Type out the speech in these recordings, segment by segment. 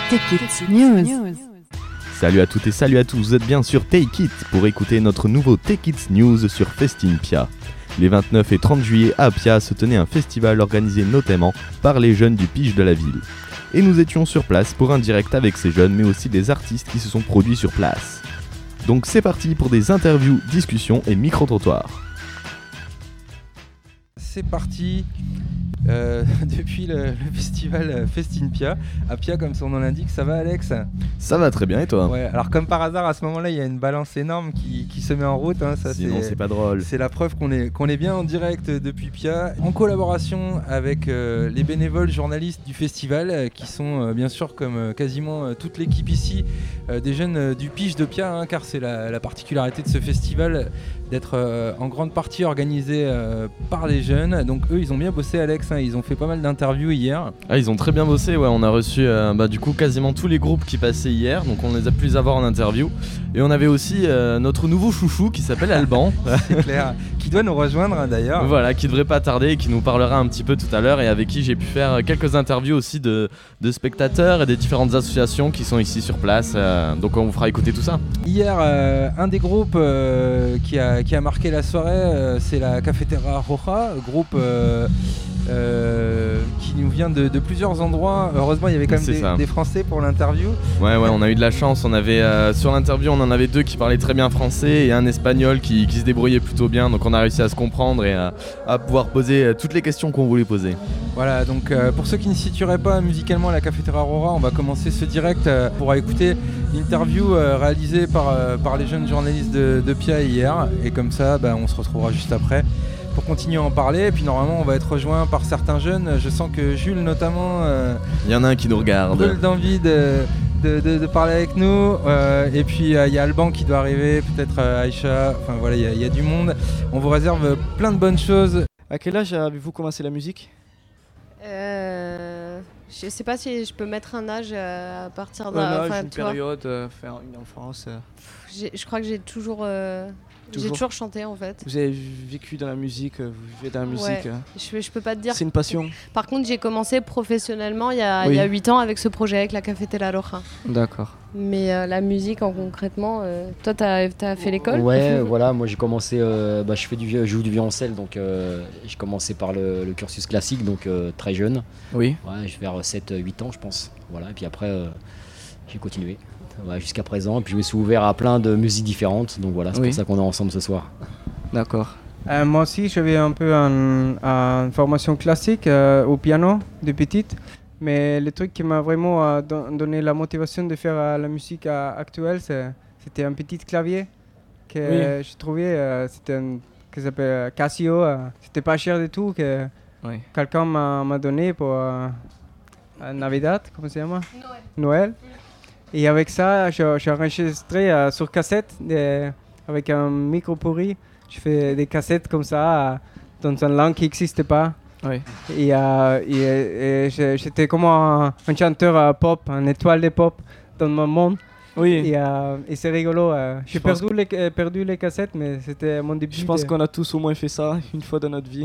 Take It News. Salut à toutes et salut à tous, vous êtes bien sur Take It pour écouter notre nouveau Take It News sur Festin Pia. Les 29 et 30 juillet à Pia se tenait un festival organisé notamment par les jeunes du Pige de la ville. Et nous étions sur place pour un direct avec ces jeunes mais aussi des artistes qui se sont produits sur place. Donc c'est parti pour des interviews, discussions et micro-trottoirs. C'est parti depuis le festival Festin Pia. À Pia, comme son nom l'indique, ça va Alex ? Ça va très bien et toi ? Ouais, alors comme par hasard, à ce moment-là, il y a une balance énorme qui se met en route. Hein, ça, sinon c'est pas drôle. C'est la preuve qu'on est bien en direct depuis Pia, en collaboration avec les bénévoles journalistes du festival, qui sont bien sûr, comme quasiment toute l'équipe ici, des jeunes du Pige de Pia, hein, car c'est la particularité de ce festival d'être en grande partie organisé par les jeunes. Donc eux, ils ont bien bossé Alex, hein, ils ont fait pas mal d'interviews hier. Ah, ils ont très bien bossé, ouais, on a reçu du coup quasiment tous les groupes qui passaient hier, donc on les a pu les avoir en interview. Et on avait aussi notre nouveau chouchou qui s'appelle Alban. C'est clair, qui doit nous rejoindre d'ailleurs. Voilà, qui devrait pas tarder et qui nous parlera un petit peu tout à l'heure et avec qui j'ai pu faire quelques interviews aussi de spectateurs et des différentes associations qui sont ici sur place. Donc on vous fera écouter tout ça. Hier, un des groupes qui a marqué la soirée, c'est la Cafetera Roja, groupe qui nous vient de plusieurs endroits. Heureusement, il y avait quand même des Français pour l'interview. Ouais, on a eu de la chance. On avait sur l'interview, on en avait deux qui parlaient très bien français et un espagnol qui se débrouillait plutôt bien. Donc on a réussi à se comprendre et à pouvoir poser toutes les questions qu'on voulait poser. Voilà, donc pour ceux qui ne situeraient pas musicalement la Cafetera Roja, on va commencer ce direct pour écouter l'interview réalisée par les jeunes journalistes de Pia hier. Et comme ça, on se retrouvera juste après pour continuer à en parler. Et puis normalement, on va être rejoint par certains jeunes. Je sens que Jules notamment... il y en a un qui nous regarde. Brûle d'envie de parler avec nous. Et puis il y a Alban qui doit arriver, peut-être Aïcha. Enfin voilà, il y a du monde. On vous réserve plein de bonnes choses. À quel âge avez-vous commencé la musique ? Je sais pas si je peux mettre un âge à partir d'un... Une période, faire une enfance. Je crois que j'ai toujours chanté en fait. Vous avez vécu dans la musique, vous vivez dans la musique. Ouais. Je peux pas te dire. C'est une passion. Par contre, j'ai commencé professionnellement il y a 8 ans avec ce projet avec la Cafetera Roja. D'accord. Mais la musique en concrètement, toi t'as fait l'école ? Ouais, voilà, moi j'ai commencé, je joue du violoncelle, donc j'ai commencé par le cursus classique, donc très jeune. Oui. Ouais, vers 7-8 ans je pense. Voilà, et puis après j'ai continué. Ouais, jusqu'à présent, et puis je me suis ouvert à plein de musiques différentes, donc voilà, c'est pour ça qu'on est ensemble ce soir. D'accord. Moi aussi, j'avais un peu une formation classique au piano de petite, mais le truc qui m'a vraiment donné la motivation de faire la musique actuelle, c'était un petit clavier que j'ai trouvé, qui s'appelle Casio, c'était pas cher du tout, que quelqu'un m'a donné pour Navidad, comment ça s'appelle ? Noël. Et avec ça, j'ai enregistré sur cassette avec un micro pourri. Je fais des cassettes comme ça dans une langue qui n'existait pas. Oui. Et j'étais comme un chanteur pop, une étoile de pop dans mon monde. Oui. Et c'est rigolo. J'ai perdu les cassettes, mais c'était mon début. Je pense qu'on a tous au moins fait ça une fois dans notre vie.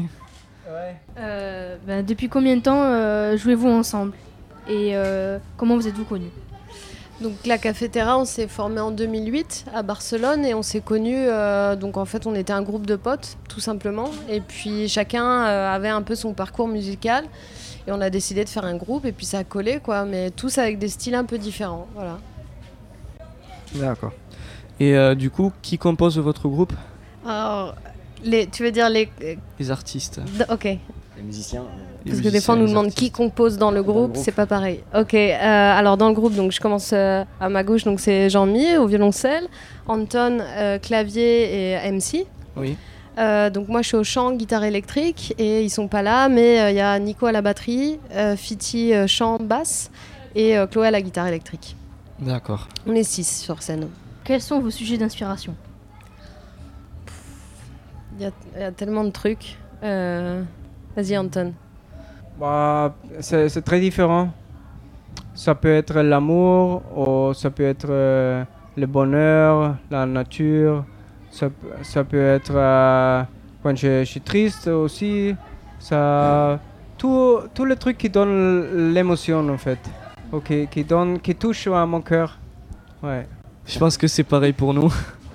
Ouais. Depuis combien de temps jouez-vous ensemble ? Et comment vous êtes-vous connus ? Donc la Cafetera, on s'est formé en 2008 à Barcelone et on s'est connus, donc en fait on était un groupe de potes tout simplement et puis chacun avait un peu son parcours musical et on a décidé de faire un groupe et puis ça a collé quoi, mais tous avec des styles un peu différents, voilà. D'accord. Et du coup, qui compose votre groupe ? Alors, tu veux dire les artistes. Ok. Les musiciens. Parce que des fois on nous demande qui compose dans le groupe, c'est pas pareil. Ok, alors dans le groupe, donc je commence à ma gauche, donc c'est Jean-Mi au violoncelle, Anton clavier et MC. Oui. Donc moi je suis au chant, guitare électrique et ils sont pas là, mais il y a Nico à la batterie, Fiti chant, basse et Chloé à la guitare électrique. D'accord. On est 6 sur scène. Quels sont vos sujets d'inspiration ? Il y a tellement de trucs. Vas-y Anton. C'est très différent. Ça peut être l'amour, ou ça peut être le bonheur, la nature. Ça peut être quand je suis triste aussi. Tous les trucs qui donnent l'émotion en fait. qui touche à mon cœur. Ouais. Je pense que c'est pareil pour nous.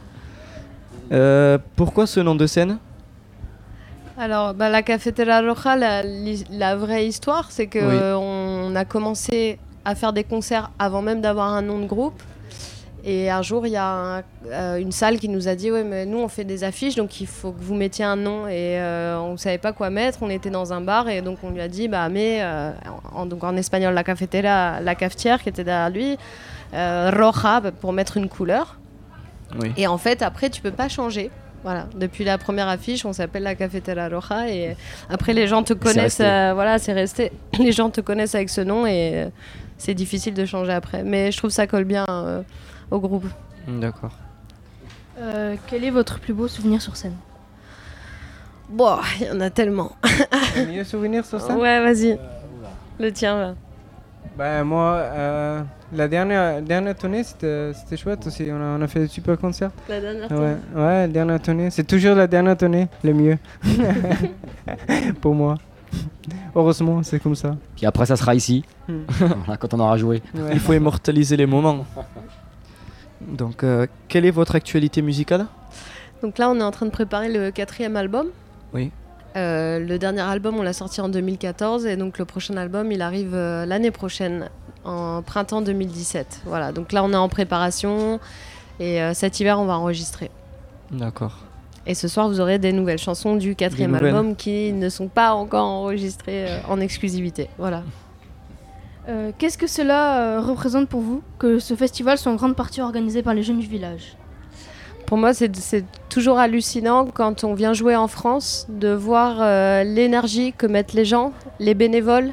Pourquoi ce nom de scène ? Alors, la Cafetera Roja, la vraie histoire, c'est qu'on a commencé à faire des concerts avant même d'avoir un nom de groupe. Et un jour, il y a une salle qui nous a dit « Ouais, mais nous, on fait des affiches, donc il faut que vous mettiez un nom. » Et on ne savait pas quoi mettre. On était dans un bar et donc on lui a dit donc en espagnol, la cafetera, la cafetière qui était derrière lui, Roja, pour mettre une couleur. Oui. Et en fait, après, tu peux pas changer. Voilà, depuis la première affiche, on s'appelle la Cafetera Roja et après les gens te connaissent, c'est resté. Les gens te connaissent avec ce nom et c'est difficile de changer après. Mais je trouve que ça colle bien au groupe. D'accord. Quel est votre plus beau souvenir sur scène ? Bon, il y en a tellement. Le meilleur souvenir sur scène ? Ouais, vas-y. Le tien, là. Moi, la dernière tournée, c'était chouette aussi. On a fait de super concerts. La dernière tournée. Ouais, la dernière tournée. C'est toujours la dernière tournée, le mieux. Pour moi. Heureusement, c'est comme ça. Puis après, ça sera ici, voilà, quand on aura joué. Ouais. Il faut immortaliser les moments. Donc, quelle est votre actualité musicale ? Donc là, on est en train de préparer le 4e album. Oui. Le dernier album, on l'a sorti en 2014 et donc le prochain album, il arrive l'année prochaine, en printemps 2017. Voilà, donc là, on est en préparation et cet hiver, on va enregistrer. D'accord. Et ce soir, vous aurez des nouvelles chansons du 4e album qui ne sont pas encore enregistrées en exclusivité. Voilà. Qu'est-ce que cela représente pour vous, que ce festival soit en grande partie organisé par les jeunes du village ? Pour moi, c'est toujours hallucinant quand on vient jouer en France de voir l'énergie que mettent les gens, les bénévoles.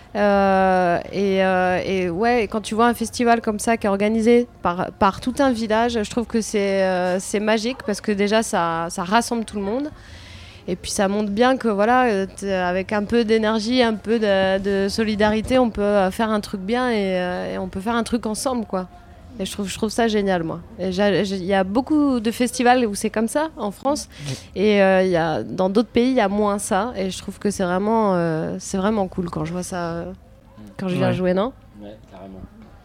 Et quand tu vois un festival comme ça qui est organisé par tout un village, je trouve que c'est magique parce que déjà ça rassemble tout le monde. Et puis ça montre bien que voilà, avec un peu d'énergie, un peu de solidarité, on peut faire un truc bien et on peut faire un truc ensemble, quoi. Et je trouve ça génial, moi. Il y a beaucoup de festivals où c'est comme ça, en France. Et dans d'autres pays, il y a moins ça. Et je trouve que c'est vraiment cool quand je vois ça, quand je viens jouer, non ? Ouais, carrément.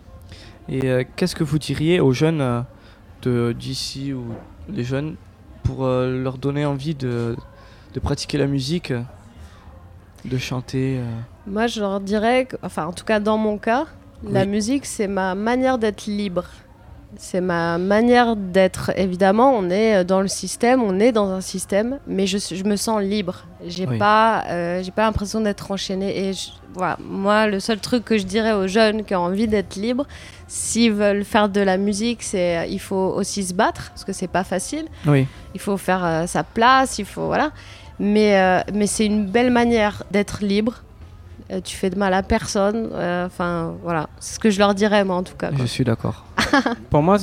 Et qu'est-ce que vous diriez aux jeunes d'ici ou les jeunes pour leur donner envie de pratiquer la musique, de chanter Moi, je leur dirais, en tout cas dans mon cas, la musique, c'est ma manière d'être libre. C'est ma manière d'être. Évidemment, on est dans le système, on est dans un système, mais je me sens libre. J'ai pas l'impression d'être enchaînée. Et voilà, moi, le seul truc que je dirais aux jeunes qui ont envie d'être libres, s'ils veulent faire de la musique, il faut aussi se battre, parce que c'est pas facile. Oui. Il faut faire sa place, voilà. Mais c'est une belle manière d'être libre. Tu fais de mal à personne. Voilà, c'est ce que je leur dirais, moi, en tout cas, quoi. Je suis d'accord. Pour moi,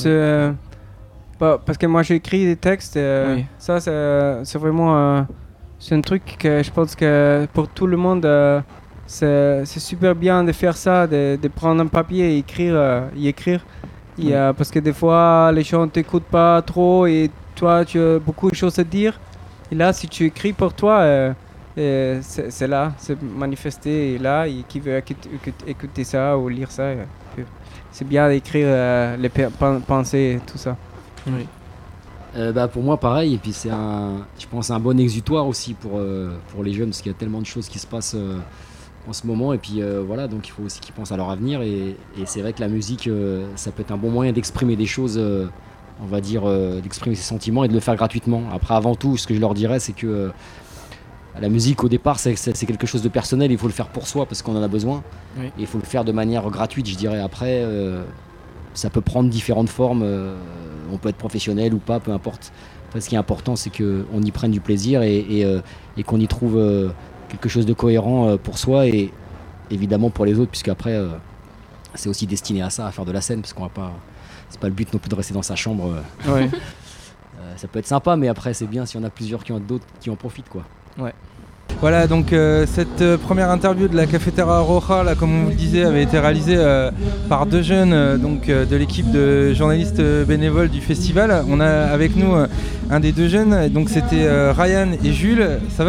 parce que moi, j'écris des textes. Ça, c'est vraiment... c'est un truc que je pense que pour tout le monde, c'est super bien de faire ça, de prendre un papier et écrire. Parce que des fois, les gens ne t'écoutent pas trop et toi, tu as beaucoup de choses à dire. Et là, si tu écris pour toi... c'est là, c'est manifesté là, et qui veut écouter ça ou lire ça, c'est bien d'écrire les pensées et tout ça. Oui. Pour moi pareil, et puis je pense un bon exutoire aussi pour les jeunes, parce qu'il y a tellement de choses qui se passent en ce moment, et puis voilà, donc il faut aussi qu'ils pensent à leur avenir, et c'est vrai que la musique, ça peut être un bon moyen d'exprimer des choses, on va dire, d'exprimer ses sentiments et de le faire gratuitement. Après, avant tout, ce que je leur dirais, c'est que la musique, au départ, c'est quelque chose de personnel. Il faut le faire pour soi parce qu'on en a besoin. Oui. Et il faut le faire de manière gratuite, je dirais. Après, ça peut prendre différentes formes. On peut être professionnel ou pas, peu importe. Enfin, ce qui est important, c'est qu'on y prenne du plaisir et qu'on y trouve quelque chose de cohérent pour soi et évidemment pour les autres, puisque après, c'est aussi destiné à ça, à faire de la scène, parce qu'on va pas. C'est pas le but non plus de rester dans sa chambre. Ouais. Ça peut être sympa, mais après, c'est bien si on a plusieurs d'autres qui en profitent, quoi. Ouais. Voilà, donc cette première interview de la Cafetera Roja, là, comme on vous le disait, avait été réalisée par deux jeunes de l'équipe de journalistes bénévoles du festival. On a avec nous un des deux jeunes, donc c'était Ryan et Jules. Ça va, Jules ?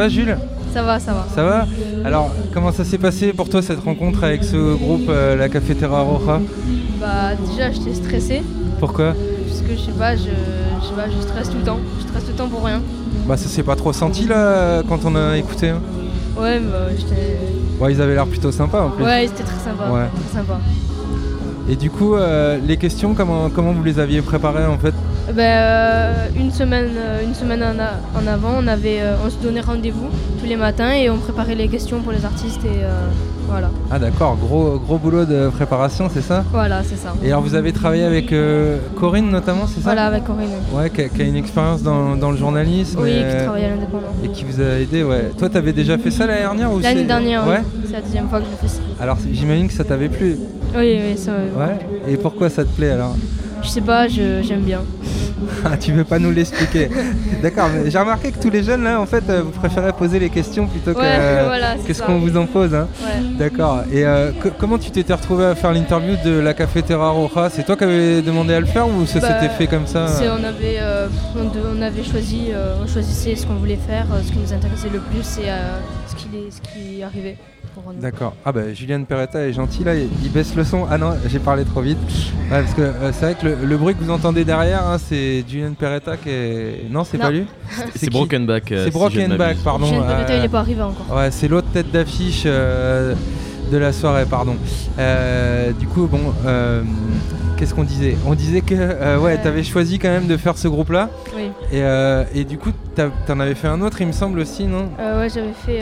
Ça va. Ça va? Alors, comment ça s'est passé pour toi cette rencontre avec ce groupe, la Cafetera Roja? Bah déjà j'étais stressée. Pourquoi? Parce que je sais pas, je stresse tout le temps. Je stresse tout le temps pour rien. Bah ça s'est pas trop senti là quand on a écouté. Hein. Ouais, bah j'étais... Ouais, ils avaient l'air plutôt sympas en plus. Ouais, c'était très sympa. Ouais. Très sympa. Et du coup, les questions, comment vous les aviez préparées en fait? Une semaine en avant, on se donnait rendez-vous tous les matins et on préparait les questions pour les artistes et voilà. Ah d'accord, gros boulot de préparation, c'est ça? Voilà, c'est ça. Et alors vous avez travaillé avec Corinne notamment, c'est ça? Voilà, avec Corinne. Ouais, qui a une expérience dans le journalisme. Oui, qui travaille à l'indépendant. Et qui vous a aidé, ouais. Toi, t'avais déjà fait ça l'année dernière ou L'année dernière, ouais. Oui. C'est la deuxième fois que je fais ça. Alors j'imagine que ça t'avait plu. Oui, ça. Ouais. Et pourquoi ça te plaît alors? Je sais pas, j'aime bien. Ah, tu veux pas nous l'expliquer? D'accord, mais j'ai remarqué que tous les jeunes là, en fait, vous préférez poser les questions plutôt que ce qu'on vous en pose. Hein. Ouais. D'accord. Et comment tu t'étais retrouvé à faire l'interview de la Cafetera Roja? C'est toi qui avais demandé à le faire ou ça s'était fait comme ça? On avait choisi, on choisissait ce qu'on voulait faire, ce qui nous intéressait le plus et ce qui arrivait. D'accord. Ah bah Juliane Peretta est gentille là, il baisse le son. Ah non, j'ai parlé trop vite. Ouais, parce que c'est vrai que le bruit que vous entendez derrière, hein, c'est Juliane Peretta qui est... Non, c'est pas lui. C'est Brokenback. C'est Brokenback, pardon. Juliane Peretta, il n'est pas arrivé encore. Ouais, c'est l'autre tête d'affiche de la soirée, pardon. Du coup, bon... Qu'est-ce qu'on disait? On disait que ouais, t'avais choisi quand même de faire ce groupe-là. Oui. Et du coup, t'en avais fait un autre, il me semble aussi, non? Ouais, j'avais fait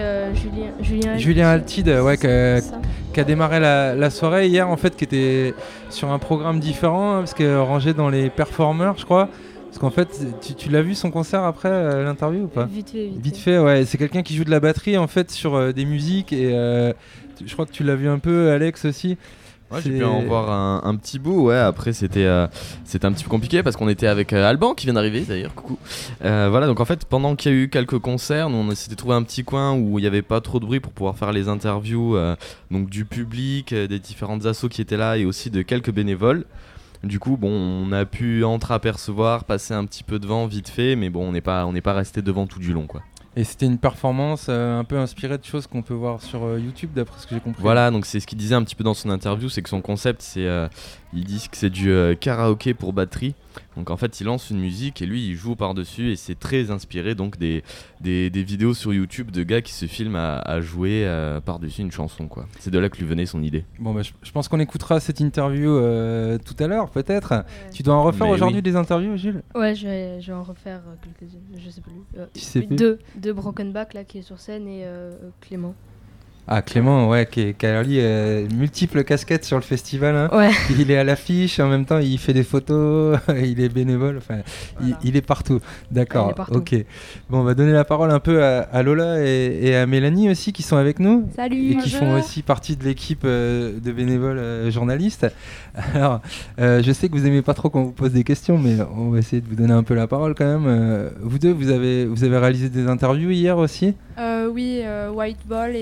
Julien Altide, ouais, qui a démarré la soirée hier, en fait, qui était sur un programme différent, hein, parce que rangé dans les performers, je crois. Parce qu'en fait, tu l'as vu son concert après l'interview ou pas? Vite fait, ouais. C'est quelqu'un qui joue de la batterie, en fait, sur des musiques. Et je crois que tu l'as vu un peu, Alex, aussi. Ouais, j'ai pu en voir un petit bout, ouais. Après, c'était un petit peu compliqué parce qu'on était avec Alban qui vient d'arriver d'ailleurs. Coucou. Voilà, donc en fait, pendant qu'il y a eu quelques concerts, nous, on s'était trouvé un petit coin où il n'y avait pas trop de bruit pour pouvoir faire les interviews donc du public, des différentes assos qui étaient là et aussi de quelques bénévoles. Du coup, bon, on a pu entreapercevoir, passer un petit peu devant vite fait, mais bon, on n'est pas resté devant tout du long, quoi. Et c'était une performance un peu inspirée de choses qu'on peut voir sur YouTube, d'après ce que j'ai compris. Voilà, donc c'est ce qu'il disait un petit peu dans son interview, c'est que son concept, ils disent que c'est du karaoké pour batterie. Donc en fait, il lance une musique et lui, il joue par-dessus et c'est très inspiré donc des vidéos sur YouTube de gars qui se filment à jouer par-dessus une chanson, quoi. C'est de là que lui venait son idée. Bon, bah, je pense qu'on écoutera cette interview tout à l'heure, peut-être. Ouais. Tu dois en refaire aujourd'hui des interviews, Jules? Ouais, je vais en refaire quelques-unes, je sais plus. Tu sais plus? Deux Brokenback là qui est sur scène et Clément. Ah, Clément, ouais, qui a lui multiples casquettes sur le festival. Hein. Ouais. Il est à l'affiche, en même temps il fait des photos, il est bénévole, enfin, voilà. il est partout. D'accord, est partout. Ok. Bon, on va donner la parole un peu à Lola et à Mélanie aussi qui sont avec nous. Salut. Et qui font aussi partie de l'équipe de bénévoles journalistes. Alors, je sais que vous aimez pas trop qu'on vous pose des questions, mais on va essayer de vous donner un peu la parole quand même. Vous deux, vous avez réalisé des interviews hier aussi? Oui, White Ball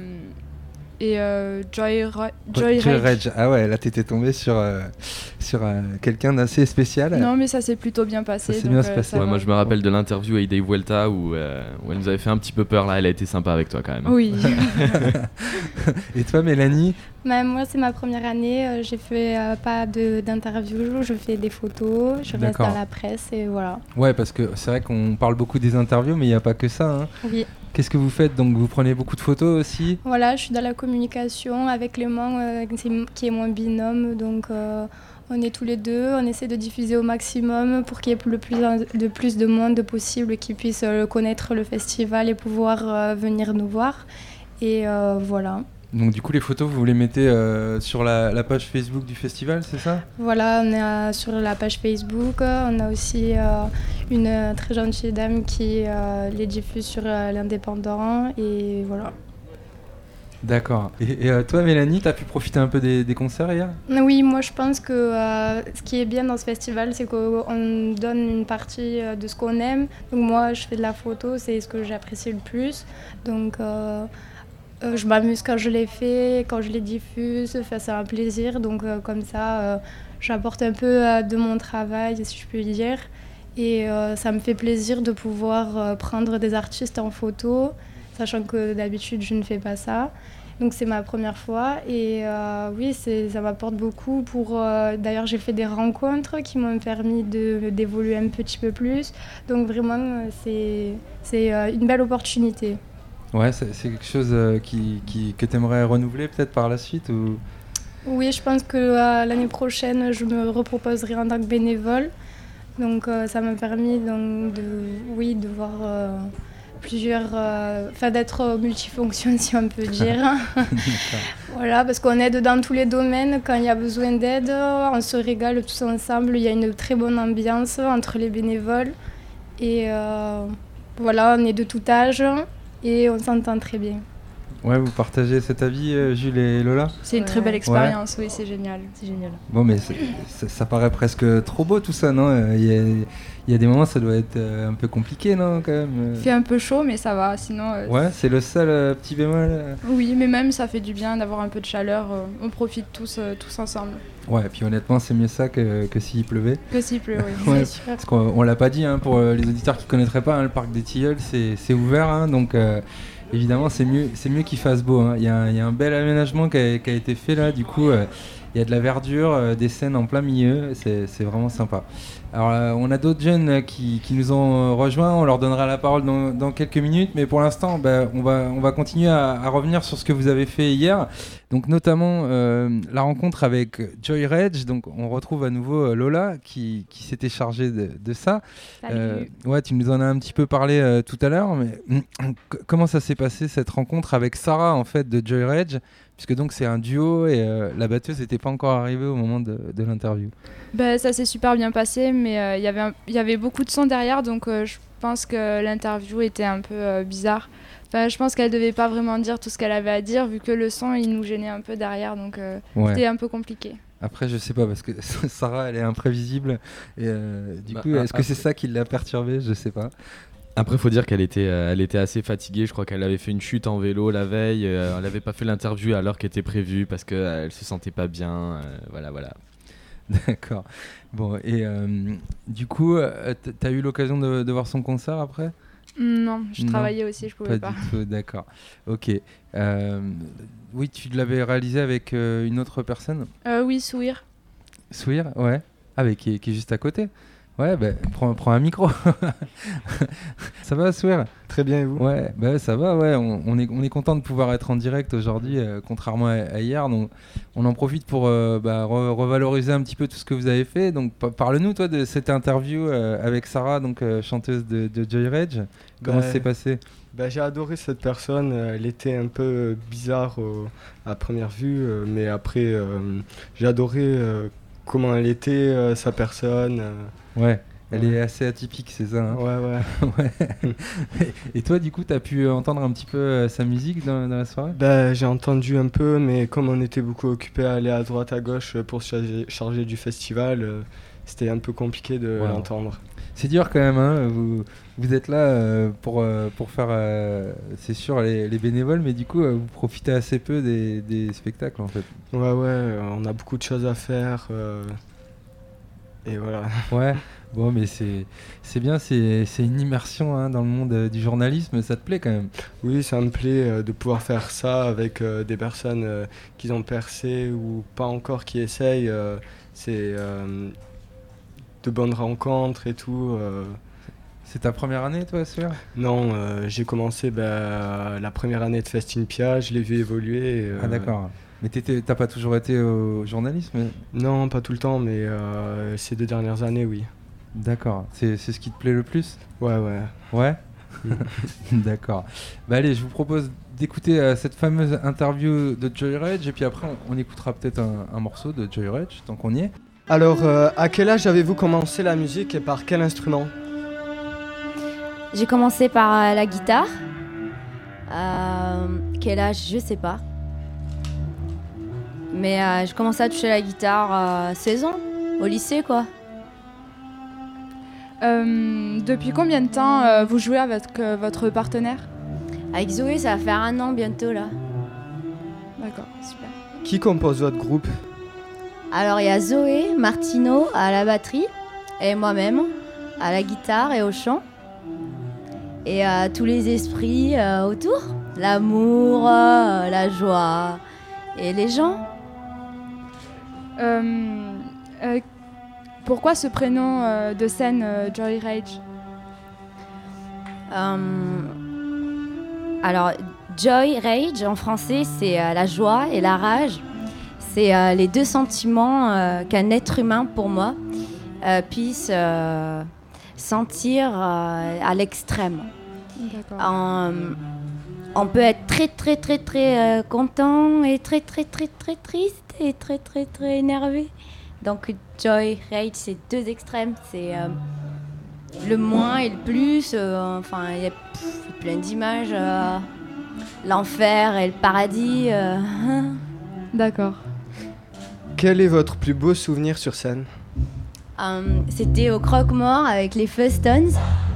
et Joy Rage. Ah ouais, là t'étais tombé sur quelqu'un d'assez spécial. Non, mais ça s'est plutôt bien passé. Ça s'est bien passé. Ouais, moi je me rappelle de l'interview avec Dave Vuelta où elle nous avait fait un petit peu peur là. Elle a été sympa avec toi quand même. Oui. Et toi, Mélanie? Moi, c'est ma première année. J'ai fait pas d'interview. Je fais des photos. Je reste dans la presse et voilà. Ouais, parce que c'est vrai qu'on parle beaucoup des interviews, mais il n'y a pas que ça. Hein. Oui. Qu'est-ce que vous faites? Donc vous prenez beaucoup de photos aussi? Voilà, je suis dans la communication avec Clément, qui est mon binôme. Donc on est tous les deux. On essaie de diffuser au maximum pour qu'il y ait le plus de monde possible qui puisse connaître le festival et pouvoir venir nous voir. Et voilà. Donc du coup les photos vous les mettez sur la page Facebook du festival, c'est ça? Voilà, on est sur la page Facebook, on a aussi une très gentille dame qui les diffuse sur l'Indépendant et voilà. D'accord. Et toi Mélanie, t'as pu profiter un peu des concerts hier? Oui, moi je pense que ce qui est bien dans ce festival, c'est qu'on donne une partie de ce qu'on aime. Donc moi je fais de la photo, c'est ce que j'apprécie le plus. Donc je m'amuse quand je les fais, quand je les diffuse, c'est un plaisir. Donc comme ça, j'apporte un peu de mon travail, si je puis dire. Et ça me fait plaisir de pouvoir prendre des artistes en photo. sachant que d'habitude je ne fais pas ça. Donc c'est ma première fois et oui, ça m'apporte beaucoup. D'ailleurs, j'ai fait des rencontres qui m'ont permis d'évoluer un petit peu plus. Donc vraiment, c'est une belle opportunité. Ouais, c'est quelque chose que tu aimerais renouveler peut-être par la suite ou... Oui, je pense que l'année prochaine, je me reproposerai en tant que bénévole. Donc ça m'a permis de voir d'être multifonction, si on peut dire. Voilà, parce qu'on aide dans tous les domaines. Quand il y a besoin d'aide, on se régale tous ensemble. Il y a une très bonne ambiance entre les bénévoles. Et voilà, on est de tout âge et on s'entend très bien. Ouais, vous partagez cet avis, Jules et Lola ? C'est une très belle expérience, oui, c'est génial. C'est génial. Bon, mais ça paraît presque trop beau tout ça, non ? Il y a des moments, ça doit être un peu compliqué, non, quand même ? Il fait un peu chaud, mais ça va, sinon... Ouais, c'est le seul petit bémol Oui, mais même ça fait du bien d'avoir un peu de chaleur, on profite tous ensemble. Ouais, et puis honnêtement, c'est mieux ça que s'il pleuvait. Que s'il pleut, oui. Ouais, parce qu'on l'a pas dit, hein, pour les auditeurs qui connaîtraient pas, hein, le parc des Tilleuls, c'est ouvert, hein, donc... évidemment, c'est mieux qu'il fasse beau, hein. Il y a un bel aménagement qui a été fait là. Du coup, il y a de la verdure, des scènes en plein milieu. C'est vraiment sympa. Alors, on a d'autres jeunes qui nous ont rejoints. On leur donnera la parole dans quelques minutes. Mais pour l'instant, on va continuer à revenir sur ce que vous avez fait hier. Donc, notamment la rencontre avec Joy Rage. Donc, on retrouve à nouveau Lola qui s'était chargée de ça. Ouais, tu nous en as un petit peu parlé tout à l'heure. Mais comment ça s'est passé cette rencontre avec Sarah en fait de Joy Rage, puisque donc c'est un duo et la batteuse n'était pas encore arrivée au moment de l'interview. Ça s'est super bien passé, mais il y avait beaucoup de son derrière, donc je pense que l'interview était un peu bizarre. Enfin, je pense qu'elle devait pas vraiment dire tout ce qu'elle avait à dire, vu que le son il nous gênait un peu derrière, donc c'était un peu compliqué. Après, je sais pas, parce que Sarah elle est imprévisible et du coup, est-ce que c'est ça qui l'a perturbée ? Je sais pas. Après, faut dire qu'elle était assez fatiguée. Je crois qu'elle avait fait une chute en vélo la veille. Elle n'avait pas fait l'interview à l'heure qui était prévue parce qu'elle se sentait pas bien. Voilà. D'accord. Bon, et du coup, t'as eu l'occasion de voir son concert après ? Non, je travaillais aussi, je pouvais pas. Du tout, d'accord. Ok. Oui, tu l'avais réalisé avec une autre personne ? Oui, Souir. Souir, ouais. Qui est juste à côté. Ouais, prends un micro. Ça va, Souir ? Très bien, et vous ? Ouais, ça va, ouais. On est content de pouvoir être en direct aujourd'hui, contrairement à hier. Donc, on en profite pour revaloriser un petit peu tout ce que vous avez fait. Donc, parle-nous, toi, de cette interview avec Sarah, donc chanteuse de Joy Rage. Comment ça s'est passé ? J'ai adoré cette personne. Elle était un peu bizarre à première vue, mais après, j'ai adoré comment elle était, sa personne. Ouais, elle est assez atypique, c'est ça, hein ? Ouais. Et toi, du coup, t'as pu entendre un petit peu sa musique dans la soirée ? J'ai entendu un peu, mais comme on était beaucoup occupés à aller à droite, à gauche pour se charger du festival, c'était un peu compliqué de l'entendre. C'est dur quand même, hein. Vous êtes là pour faire, c'est sûr, les bénévoles, mais du coup, vous profitez assez peu des spectacles, en fait. Ouais, on a beaucoup de choses à faire. Et voilà. Ouais, bon, mais c'est bien, c'est une immersion dans le monde du journalisme, ça te plaît quand même ? Oui, ça me plaît de pouvoir faire ça avec des personnes qui ont percé ou pas encore qui essayent. C'est de bonnes rencontres et tout. C'est ta première année, toi, Souir ? Non, j'ai commencé la première année de Festinpia, je l'ai vu évoluer. Ah d'accord. Mais t'as pas toujours été au journalisme ? Non, pas tout le temps, mais ces 2 dernières années, oui. D'accord. C'est ce qui te plaît le plus ? Ouais. Ouais. D'accord. Allez, je vous propose d'écouter cette fameuse interview de Joy Rage, et puis après, on écoutera peut-être un morceau de Joy Rage, tant qu'on y est. Alors, à quel âge avez-vous commencé la musique et par quel instrument ? J'ai commencé par la guitare. Quel âge, je sais pas. Mais j'ai commencé à toucher la guitare à 16 ans, au lycée quoi. Depuis combien de temps vous jouez avec votre partenaire ? Avec Zoé, ça va faire 1 an bientôt là. D'accord, super. Qui compose votre groupe ? Alors il y a Zoé, Martino à la batterie et moi-même à la guitare et au chant. et tous les esprits autour. L'amour, la joie et les gens. Pourquoi ce prénom de scène, Joy Rage? Alors, Joy Rage en français, c'est la joie et la rage. C'est les deux sentiments qu'un être humain, pour moi, puisse sentir à l'extrême. On peut être très très très très content et très très très très triste et très très très énervé. Donc Joy, Rage, c'est deux extrêmes. C'est le moins et le plus. Enfin, il y a plein d'images. L'enfer et le paradis. D'accord. Quel est votre plus beau souvenir sur scène? C'était au Croque-Mort avec les Fustons.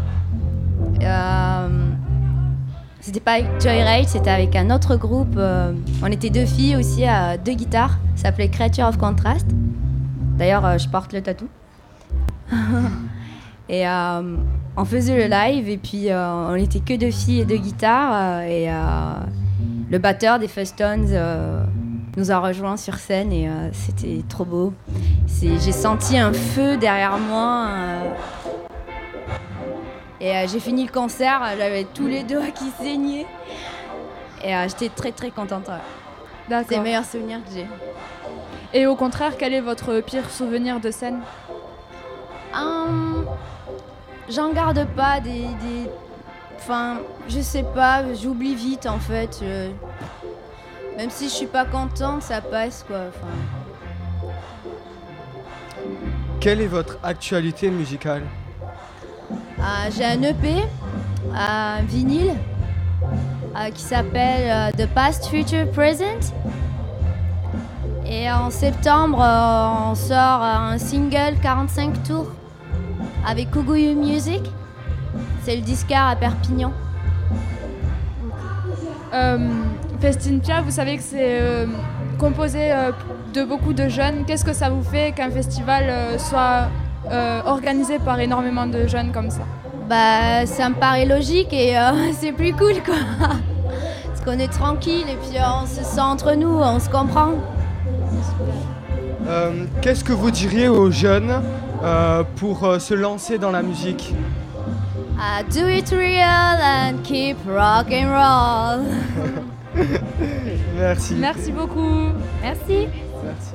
C'était pas avec Joy Rage, c'était avec un autre groupe. On était deux filles aussi à deux guitares. Ça s'appelait Creature of Contrast. D'ailleurs, je porte le tatou. Et on faisait le live et puis on était que deux filles et deux guitares. Et le batteur des Fustons nous a rejoints sur scène et c'était trop beau. J'ai senti un feu derrière moi. Et j'ai fini le concert, j'avais tous les doigts qui saignaient. Et j'étais très très contente. Ouais. C'est le meilleur souvenir que j'ai. Et au contraire, quel est votre pire souvenir de scène? J'en garde pas des... Enfin, je sais pas, j'oublie vite en fait. Même si je suis pas contente, ça passe quoi. Enfin... Quelle est votre actualité musicale? J'ai un EP, un vinyle, qui s'appelle The Past, Future, Present. Et en septembre, on sort un single 45 tours avec Kuguyu Music. C'est le disquaire à Perpignan. Festine Pia, vous savez que c'est composé de beaucoup de jeunes. Qu'est-ce que ça vous fait qu'un festival soit organisé par énormément de jeunes comme ça? Bah, ça me paraît logique et c'est plus cool quoi. Parce qu'on est tranquille et puis on se sent entre nous, on se comprend. Qu'est-ce que vous diriez aux jeunes pour se lancer dans la musique? Do it real and keep rock and roll. Merci. Merci beaucoup. Merci. Merci.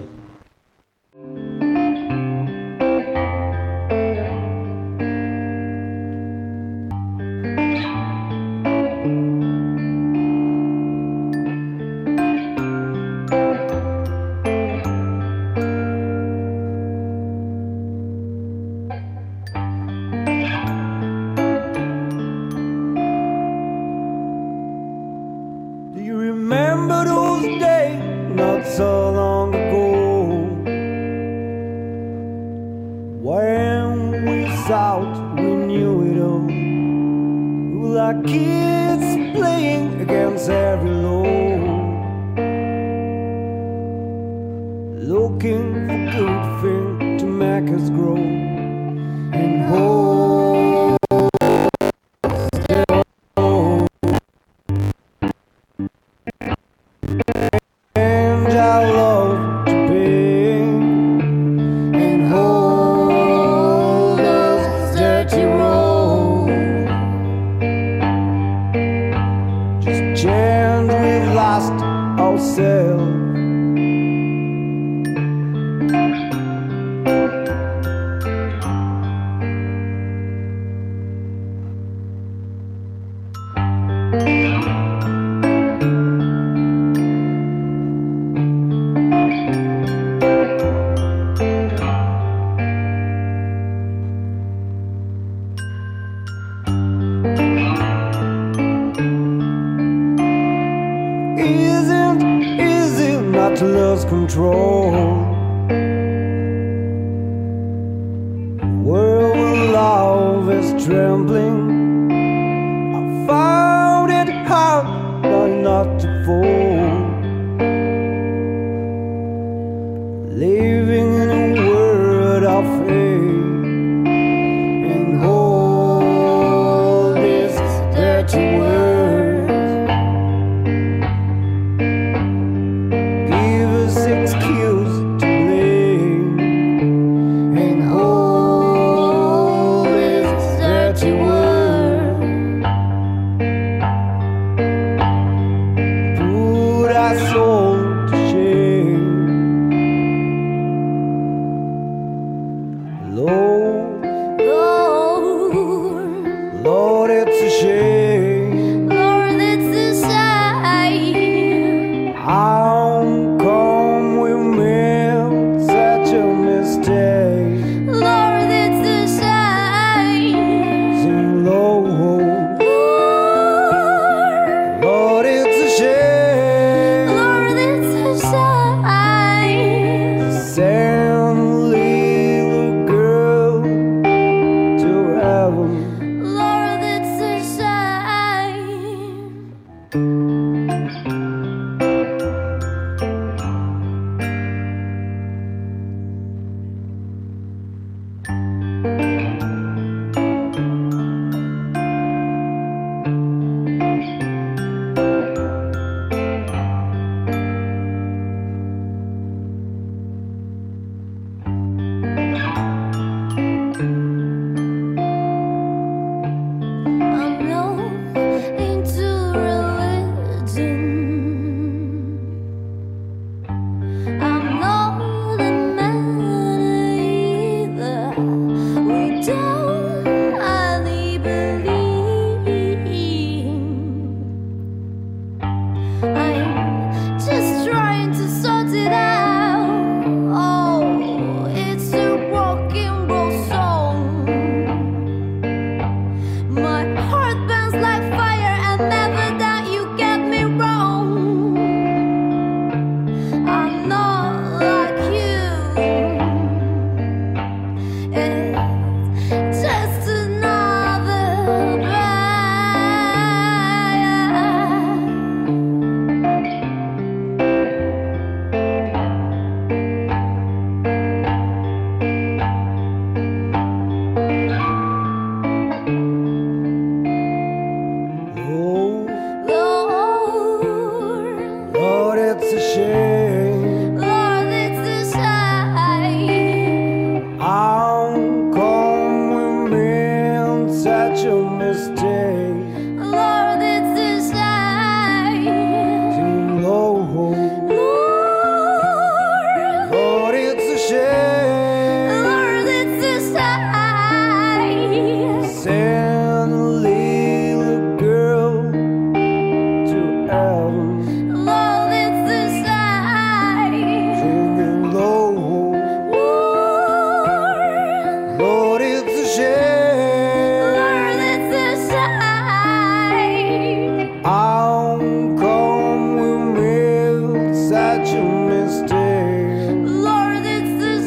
stay. Lord, it's the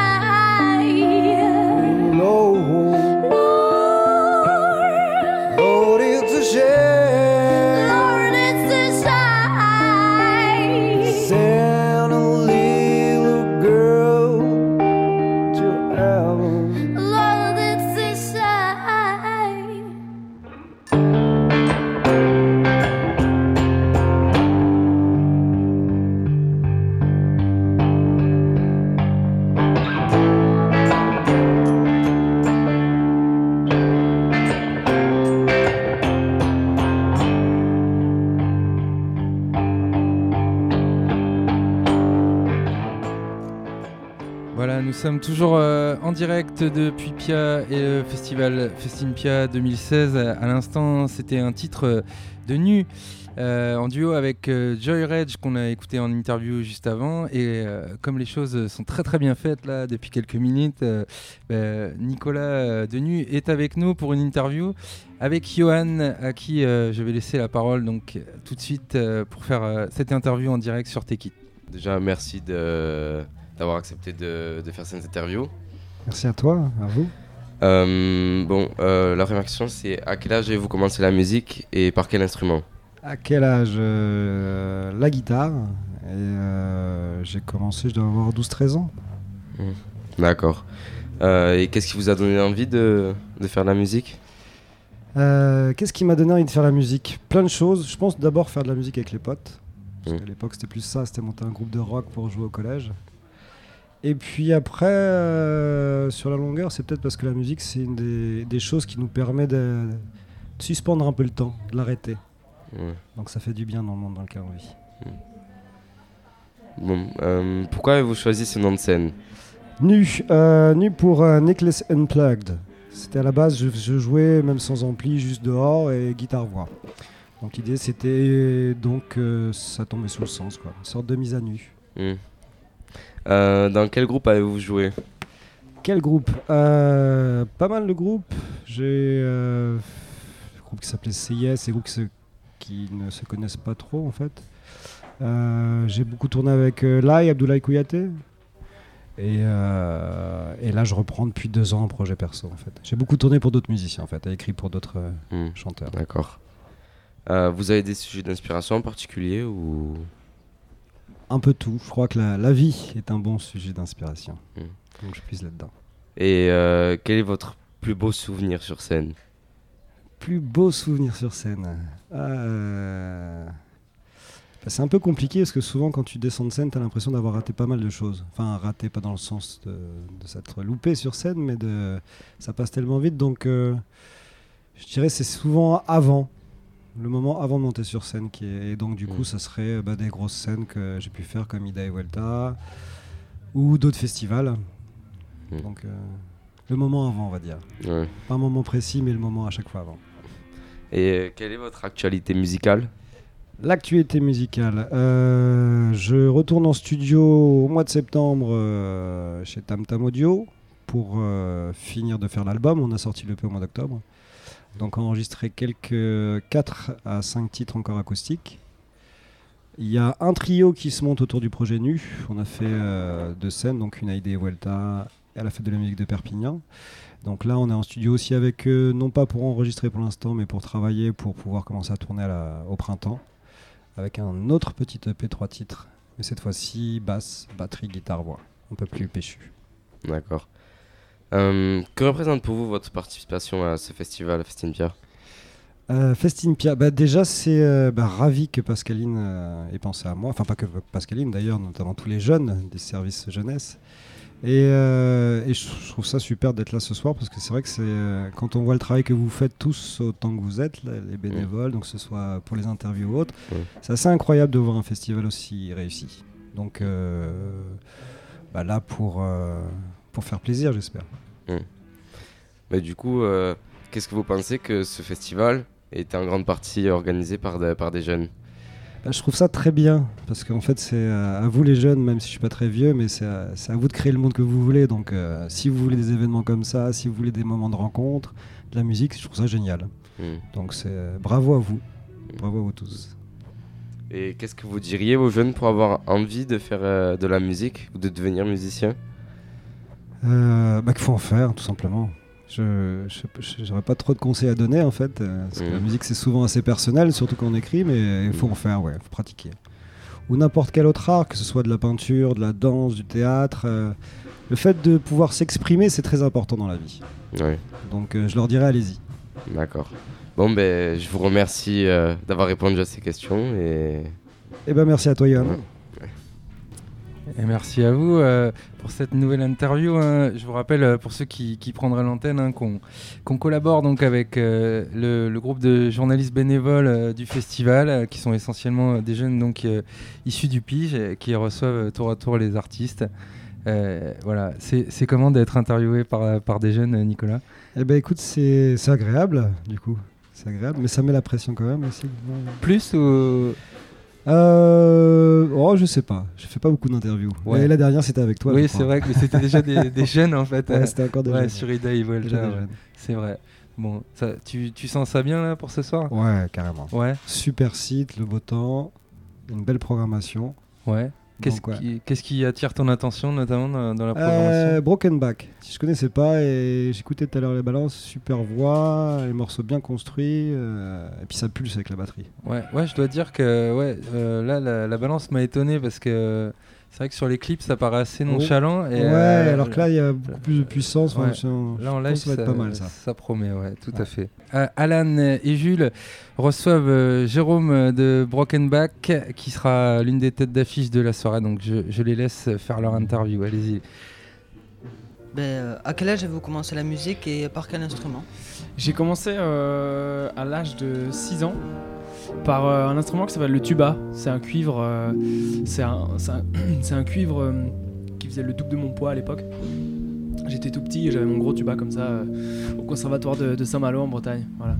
shame. Lord, Lord, it's a shame. Lord, it's the shame. Send a little girl to heaven. Lord, it's the shame. Voilà, nous sommes toujours en direct depuis Pia et le festival Festin Pia 2016. À l'instant, c'était un titre de Nu en duo avec Joy Rage qu'on a écouté en interview juste avant. Et comme les choses sont très très bien faites là depuis quelques minutes, Nicolas de Nu est avec nous pour une interview avec Johan à qui je vais laisser la parole donc tout de suite pour faire cette interview en direct sur Take It. Déjà, merci d'avoir accepté de faire cette interview. Merci à toi, à vous. La première question, c'est à quel âge avez-vous commencé la musique et par quel instrument? À quel âge la guitare. Et j'ai commencé, je dois avoir 12-13 ans. D'accord. Et qu'est-ce qui vous a donné envie de faire de la musique? Qu'est-ce qui m'a donné envie de faire la musique? Plein de choses. Je pense d'abord faire de la musique avec les potes. Parce qu'à l'époque, c'était plus ça, c'était monter un groupe de rock pour jouer au collège. Et puis après, sur la longueur, c'est peut-être parce que la musique, c'est une des choses qui nous permet de suspendre un peu le temps, de l'arrêter. Ouais. Donc ça fait du bien dans le monde dans lequel on vit. Bon, pourquoi avez-vous choisi ce nom de scène? Nu pour Necklace Unplugged. C'était à la base, je jouais même sans ampli, juste dehors et guitare-voix. Donc l'idée c'était ça tombait sous le sens, quoi. Une sorte de mise à nu. Dans quel groupe avez-vous joué? Quel groupe? Pas mal de groupes. J'ai un groupe qui s'appelait CIS, et groupes qui ne se connaissent pas trop en fait. J'ai beaucoup tourné avec Lai, Abdoulaye Kouyaté. Et là je reprends depuis 2 ans un projet perso en fait. J'ai beaucoup tourné pour d'autres musiciens en fait, et écrit pour d'autres chanteurs. D'accord. Vous avez des sujets d'inspiration en particulier ou... Un peu tout. Je crois que la vie est un bon sujet d'inspiration. Donc je puise là-dedans. Et quel est votre plus beau souvenir sur scène? Plus beau souvenir sur scène. C'est un peu compliqué parce que souvent quand tu descends de scène, tu as l'impression d'avoir raté pas mal de choses. Enfin, raté pas dans le sens de s'être loupé sur scène, mais ça passe tellement vite. Donc je dirais c'est souvent avant. Le moment avant de monter sur scène et donc du coup ça serait des grosses scènes que j'ai pu faire comme Ida et Vuelta ou d'autres festivals. Donc le moment avant on va dire. Ouais. Pas un moment précis mais le moment à chaque fois avant. Et quelle est votre actualité musicale? L'actualité musicale, je retourne en studio au mois de septembre chez Tam Tam Audio pour finir de faire l'album. On a sorti l'EP au mois d'octobre. Donc enregistré quelques 4 à 5 titres encore acoustiques. Il y a un trio qui se monte autour du projet Nu. On a fait 2 scènes, donc une à Ida et Vuelta et à la fête de la musique de Perpignan. Donc là on est en studio aussi avec eux, non pas pour enregistrer pour l'instant, mais pour travailler, pour pouvoir commencer à tourner au printemps. Avec un autre petit EP 3 titres. Mais cette fois-ci, basse, batterie, guitare, voix. Un peu plus péchu. D'accord. Que représente pour vous votre participation à ce festival, Festin Pia? Festin Pia, déjà c'est ravi que Pascaline ait pensé à moi. Enfin pas que Pascaline d'ailleurs, notamment tous les jeunes des services jeunesse. Et je trouve ça super d'être là ce soir parce que c'est vrai que quand on voit le travail que vous faites tous autant que vous êtes, les bénévoles, donc que ce soit pour les interviews ou autres, c'est assez incroyable de voir un festival aussi réussi. Donc là pour faire plaisir j'espère. Mais du coup, qu'est-ce que vous pensez que ce festival est en grande partie organisé par des jeunes? Je trouve ça très bien, parce qu'en fait c'est à vous les jeunes, même si je suis pas très vieux, mais c'est à vous de créer le monde que vous voulez. Donc si vous voulez des événements comme ça, si vous voulez des moments de rencontre, de la musique, je trouve ça génial. Donc c'est bravo à vous tous. Et qu'est-ce que vous diriez aux jeunes pour avoir envie de faire de la musique ou de devenir musicien? Qu'il faut en faire, tout simplement. J'aurais pas trop de conseils à donner en fait, parce que la musique c'est souvent assez personnel, surtout quand on écrit, mais il faut en faire, faut pratiquer. Ou n'importe quel autre art, que ce soit de la peinture, de la danse, du théâtre. Le fait de pouvoir s'exprimer, c'est très important dans la vie. Ouais. Donc je leur dirais, allez-y. D'accord. Bon, je vous remercie d'avoir répondu à ces questions. Et merci à toi, Yann. Et merci à vous pour cette nouvelle interview. Je vous rappelle, pour ceux qui prendraient l'antenne, qu'on collabore donc avec le groupe de journalistes bénévoles du festival, qui sont essentiellement des jeunes donc, issus du Pige, qui reçoivent tour à tour les artistes. Voilà. C'est comment d'être interviewé par des jeunes, Nicolas? Écoute, c'est agréable, du coup. C'est agréable, mais ça met la pression quand même aussi. Plus ou... je sais pas. Je fais pas beaucoup d'interviews. Ouais. Et la dernière, c'était avec toi. Oui, c'est vrai que c'était déjà des jeunes en fait. Ouais, c'était encore des jeunes. Sur Ida et Volta. C'est vrai. Bon, tu sens ça bien là pour ce soir? Ouais, carrément. Ouais. Super site, le beau temps, une belle programmation. Ouais. Qu'est-ce qui attire ton attention notamment dans la programmation? Broken Back. Si je connaissais pas, et j'écoutais tout à l'heure les balances, super voix, les morceaux bien construits, et puis ça pulse avec la batterie. Ouais, je dois dire que là la balance m'a étonné parce que c'est vrai que sur les clips ça paraît assez nonchalant. Et alors que là il y a beaucoup plus de puissance. Ouais. Là en live ça va être pas mal ça. Ça promet, tout à fait. Alan et Jules reçoivent Jérôme de Broken Back qui sera l'une des têtes d'affiche de la soirée, donc je les laisse faire leur interview. Allez-y. À quel âge avez-vous commencé la musique et par quel instrument? J'ai commencé à l'âge de 6 ans par un instrument qui s'appelle le tuba. C'est un cuivre, c'est un cuivre qui faisait le double de mon poids à l'époque. J'étais tout petit et j'avais mon gros tuba comme ça au conservatoire de Saint-Malo en Bretagne. Voilà.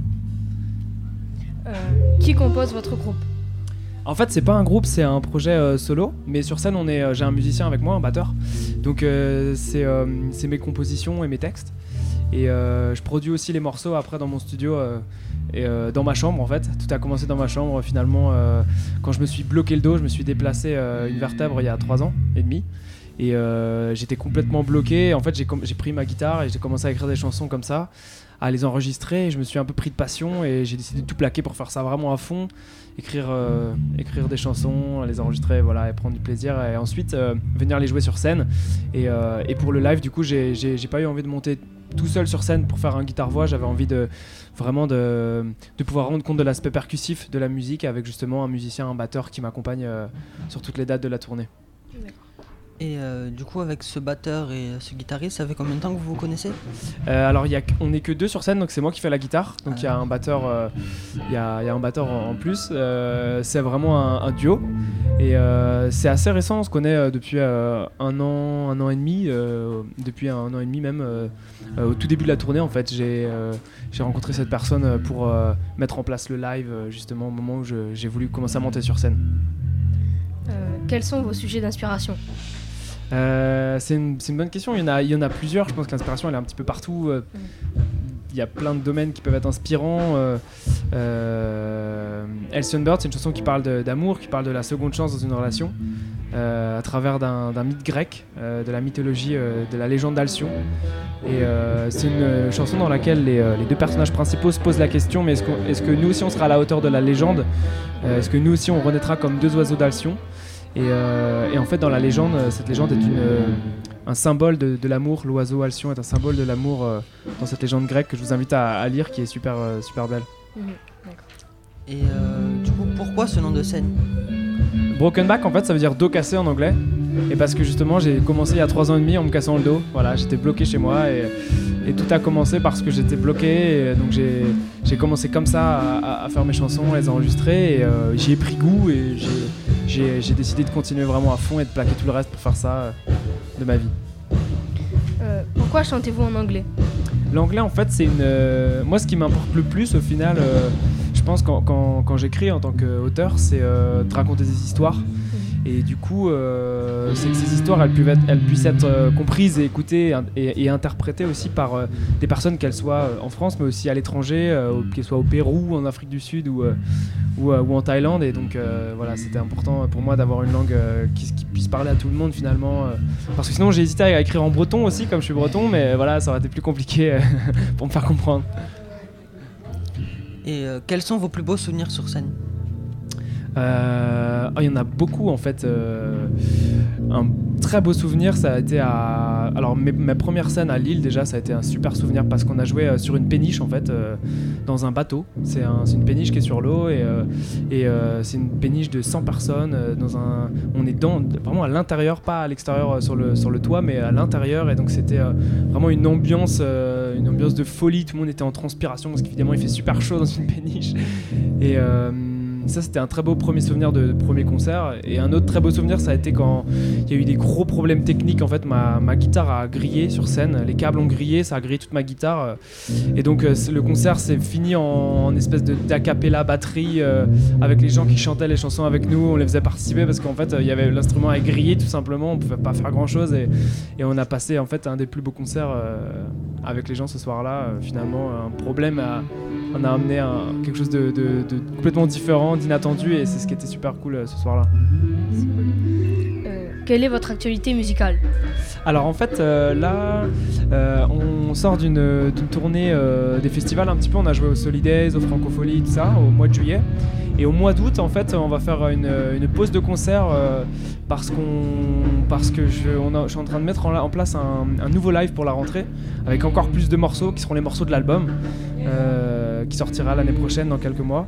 Qui compose votre groupe? En fait, c'est pas un groupe, c'est un projet solo, mais sur scène, j'ai un musicien avec moi, un batteur. Donc c'est mes compositions et mes textes. Et je produis aussi les morceaux après dans mon studio et dans ma chambre en fait. Tout a commencé dans ma chambre finalement quand je me suis bloqué le dos, je me suis déplacé une vertèbre il y a 3 ans et demi. Et j'étais complètement bloqué. En fait, j'ai pris ma guitare et j'ai commencé à écrire des chansons comme ça, à les enregistrer. Et je me suis un peu pris de passion et j'ai décidé de tout plaquer pour faire ça vraiment à fond. Écrire des chansons, les enregistrer, voilà, et prendre du plaisir. Et ensuite, venir les jouer sur scène. Et pour le live, du coup, j'ai pas eu envie de monter tout seul sur scène pour faire un guitare-voix. J'avais envie de pouvoir rendre compte de l'aspect percussif de la musique avec justement un musicien, un batteur qui m'accompagne sur toutes les dates de la tournée. Et du coup, avec ce batteur et ce guitariste, ça fait combien de temps que vous vous connaissez? Alors, on n'est que 2 sur scène, donc c'est moi qui fais la guitare. Donc il y a un batteur, il y a un batteur en plus. C'est vraiment un duo. Et c'est assez récent, on se connaît depuis un an et demi. Depuis un an et demi même, au tout début de la tournée, en fait, j'ai rencontré cette personne pour mettre en place le live, justement au moment où j'ai voulu commencer à monter sur scène. Quels sont vos sujets d'inspiration? C'est une bonne question. Il y en a plusieurs. Je pense que l'inspiration elle est un petit peu partout. Il y a plein de domaines qui peuvent être inspirants. Elson Bird, c'est une chanson qui parle d'amour, qui parle de la seconde chance dans une relation, à travers d'un mythe grec, de la mythologie, de la légende d'Alcyon. Et c'est une chanson dans laquelle les 2 personnages principaux se posent la question, mais est-ce que nous aussi on sera à la hauteur de la légende? Est-ce que nous aussi on renaîtra comme 2 oiseaux d'Alcyon? Et en fait, dans la légende, cette légende est un symbole de l'amour. L'oiseau Alcyon est un symbole de l'amour dans cette légende grecque que je vous invite à lire, qui est super belle. Et du coup, pourquoi ce nom de scène? Broken Back, en fait, ça veut dire dos cassé en anglais. Et parce que justement, j'ai commencé il y a 3 ans et demi en me cassant le dos. Voilà, j'étais bloqué chez moi et tout a commencé parce que j'étais bloqué. Et donc j'ai commencé comme ça à faire mes chansons, à les enregistrer. Et j'y ai pris goût et j'ai décidé de continuer vraiment à fond et de plaquer tout le reste pour faire ça de ma vie. Pourquoi chantez-vous en anglais? L'anglais, en fait, c'est moi, ce qui m'importe le plus, au final, je pense quand j'écris en tant qu'auteur, c'est de raconter des histoires. Et du coup, c'est que ces histoires, elles puissent être comprises et écoutées et interprétées aussi par des personnes, qu'elles soient en France, mais aussi à l'étranger, qu'elles soient au Pérou, en Afrique du Sud ou en Thaïlande. Et donc, voilà, c'était important pour moi d'avoir une langue qui puisse parler à tout le monde finalement. Parce que sinon, j'ai hésité à écrire en breton aussi, comme je suis breton, mais voilà, ça aurait été plus compliqué pour me faire comprendre. Et quels sont vos plus beaux souvenirs sur scène ? Il y en a beaucoup en fait. Un très beau souvenir, ça a été alors mes premières scènes à Lille, déjà ça a été un super souvenir parce qu'on a joué sur une péniche en fait, dans un bateau. C'est une péniche qui est sur l'eau et c'est une péniche de 100 personnes on est vraiment à l'intérieur, pas à l'extérieur sur le toit, mais à l'intérieur. Et donc c'était vraiment une ambiance de folie. Tout le monde était en transpiration parce qu'évidemment il fait super chaud dans une péniche. Et ça, c'était un très beau premier souvenir de premier concert. Et un autre très beau souvenir, ça a été quand il y a eu des gros problèmes techniques. En fait, ma guitare a grillé sur scène. Les câbles ont grillé, ça a grillé toute ma guitare. Et donc, le concert s'est fini en espèce d'a cappella batterie avec les gens qui chantaient les chansons avec nous. On les faisait participer parce qu'en fait, l'instrument a grillé tout simplement. On pouvait pas faire grand-chose. Et on a passé en fait un des plus beaux concerts avec les gens ce soir-là. Finalement, un problème on a amené quelque chose de complètement différent, d'inattendu, et c'est ce qui était super cool ce soir-là. Quelle est votre actualité musicale ? Alors en fait là on sort d'une tournée des festivals un petit peu. On a joué au Solidays, au Francofolie, tout ça au mois de juillet. Et au mois d'août en fait on va faire une pause de concert parce que je suis en train de mettre en place un nouveau live pour la rentrée avec encore plus de morceaux qui seront les morceaux de l'album qui sortira l'année prochaine dans quelques mois.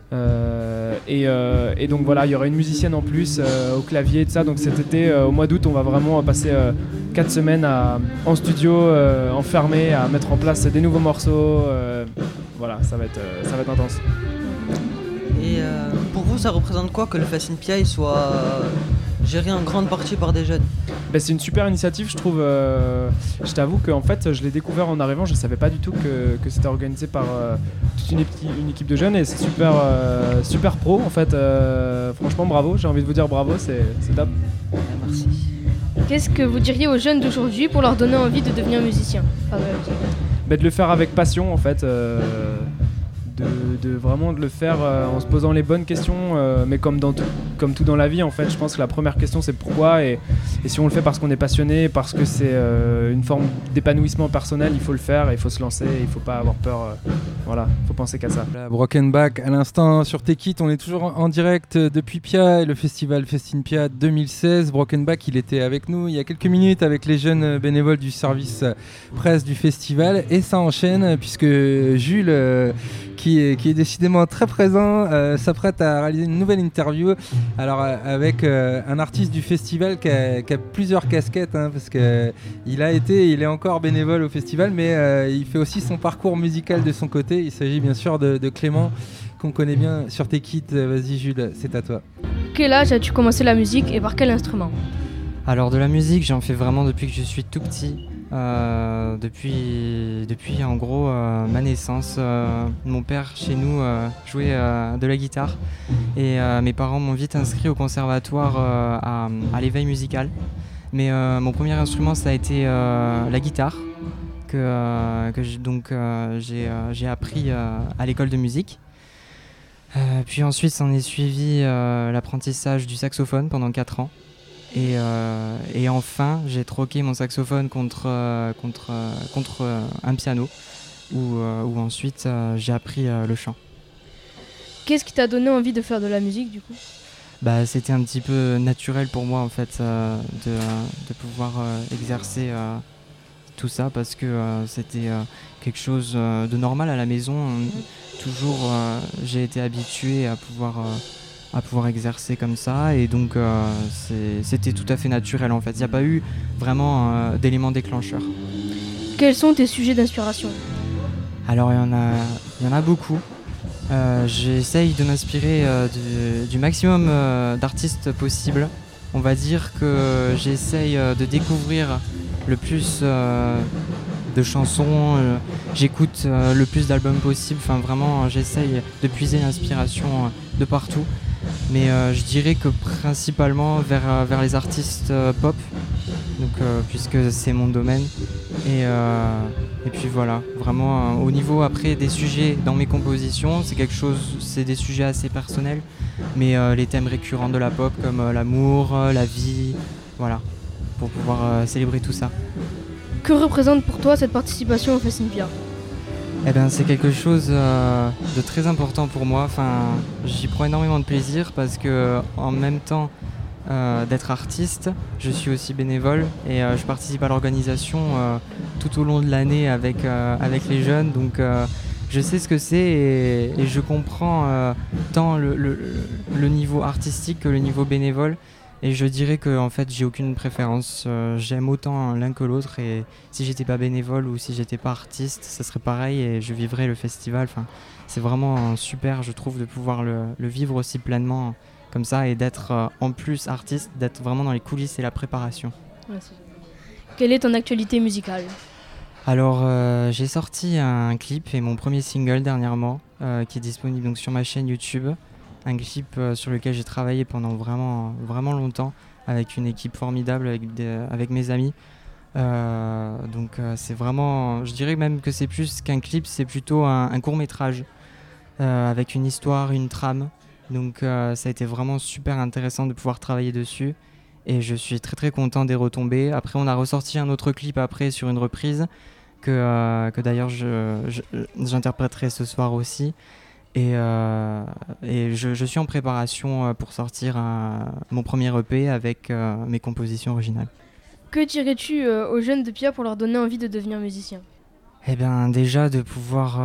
Et donc voilà, il y aura une musicienne en plus au clavier et tout ça. Donc cet été, au mois d'août, on va vraiment passer 4 semaines en studio, enfermé, à mettre en place des nouveaux morceaux. Voilà, ça va être intense. Et pour vous, ça représente quoi que le Festin Piat soit géré en grande partie par des jeunes ? C'est une super initiative, je trouve. Je t'avoue qu'en fait, je l'ai découvert en arrivant. Je ne savais pas du tout que c'était organisé par toute une équipe de jeunes, et c'est super pro en fait. Franchement, bravo. J'ai envie de vous dire bravo, c'est top. Merci. Qu'est-ce que vous diriez aux jeunes d'aujourd'hui pour leur donner envie de devenir musicien ? De le faire avec passion en fait. De vraiment de le faire en se posant les bonnes questions, mais comme tout dans la vie en fait. Je pense que la première question c'est pourquoi, et si on le fait parce qu'on est passionné, parce que c'est une forme d'épanouissement personnel, il faut le faire et il faut se lancer, il faut pas avoir peur. Voilà, faut penser qu'à ça. Broken Back à l'instant sur Take It, on est toujours en direct depuis Piat et le festival Festin Piat 2016. Broken Back, il était avec nous il y a quelques minutes avec les jeunes bénévoles du service presse du festival, et ça enchaîne puisque Jules qui est décidément très présent, s'apprête à réaliser une nouvelle interview. Alors avec un artiste du festival qui a plusieurs casquettes, parce qu'il est encore bénévole au festival, mais il fait aussi son parcours musical de son côté. Il s'agit bien sûr de Clément, qu'on connaît bien sur Take It. Vas-y Jules, c'est à toi. Quel âge as-tu commencé la musique et par quel instrument ? Alors de la musique, j'en fais vraiment depuis que je suis tout petit. Depuis en gros ma naissance. Mon père chez nous jouait de la guitare, et mes parents m'ont vite inscrit au conservatoire à l'éveil musical. Mais mon premier instrument ça a été la guitare que j'ai appris à l'école de musique. Puis ensuite s'en est suivi l'apprentissage du saxophone pendant 4 ans. Et enfin, j'ai troqué mon saxophone contre un piano, où ensuite j'ai appris le chant. Qu'est-ce qui t'a donné envie de faire de la musique du coup ? C'était un petit peu naturel pour moi en fait de pouvoir exercer tout ça, parce que c'était quelque chose de normal à la maison. Toujours j'ai été habitué à pouvoir exercer comme ça, et donc c'était tout à fait naturel en fait. Il n'y a pas eu vraiment d'éléments déclencheurs. Quels sont tes sujets d'inspiration ? Alors il y en a beaucoup. J'essaye de m'inspirer du maximum d'artistes possible. On va dire que j'essaye de découvrir le plus de chansons. J'écoute le plus d'albums possible. Enfin, vraiment, j'essaye de puiser l'inspiration de partout. Mais je dirais que principalement vers les artistes pop, donc, puisque c'est mon domaine. Et puis voilà, vraiment au niveau après des sujets dans mes compositions, c'est des sujets assez personnels, mais les thèmes récurrents de la pop comme l'amour, la vie, voilà, pour pouvoir célébrer tout ça. Que représente pour toi cette participation au Festin Pia ? Eh ben, c'est quelque chose de très important pour moi. Enfin, j'y prends énormément de plaisir parce que en même temps d'être artiste, je suis aussi bénévole et je participe à l'organisation tout au long de l'année avec les jeunes. Donc je sais ce que c'est et je comprends tant le niveau artistique que le niveau bénévole. Et je dirais que en fait j'ai aucune préférence, j'aime autant l'un que l'autre et si j'étais pas bénévole ou si j'étais pas artiste, ça serait pareil et je vivrais le festival. Enfin, c'est vraiment super, je trouve, de pouvoir le vivre aussi pleinement comme ça et d'être en plus artiste, d'être vraiment dans les coulisses et la préparation. Quelle est ton actualité musicale ? Alors j'ai sorti un clip et mon premier single dernièrement qui est disponible donc sur ma chaîne YouTube. Un clip sur lequel j'ai travaillé pendant vraiment longtemps avec une équipe formidable, avec mes amis. Donc c'est vraiment, je dirais même que c'est plus qu'un clip, c'est plutôt un court-métrage avec une histoire, une trame. Donc ça a été vraiment super intéressant de pouvoir travailler dessus et je suis très très content des retombées. Après on a ressorti un autre clip après sur une reprise que d'ailleurs j'interpréterai ce soir aussi. Et je suis en préparation pour sortir mon premier EP avec mes compositions originales. Que dirais-tu aux jeunes de Pia pour leur donner envie de devenir musicien ? Eh bien déjà de pouvoir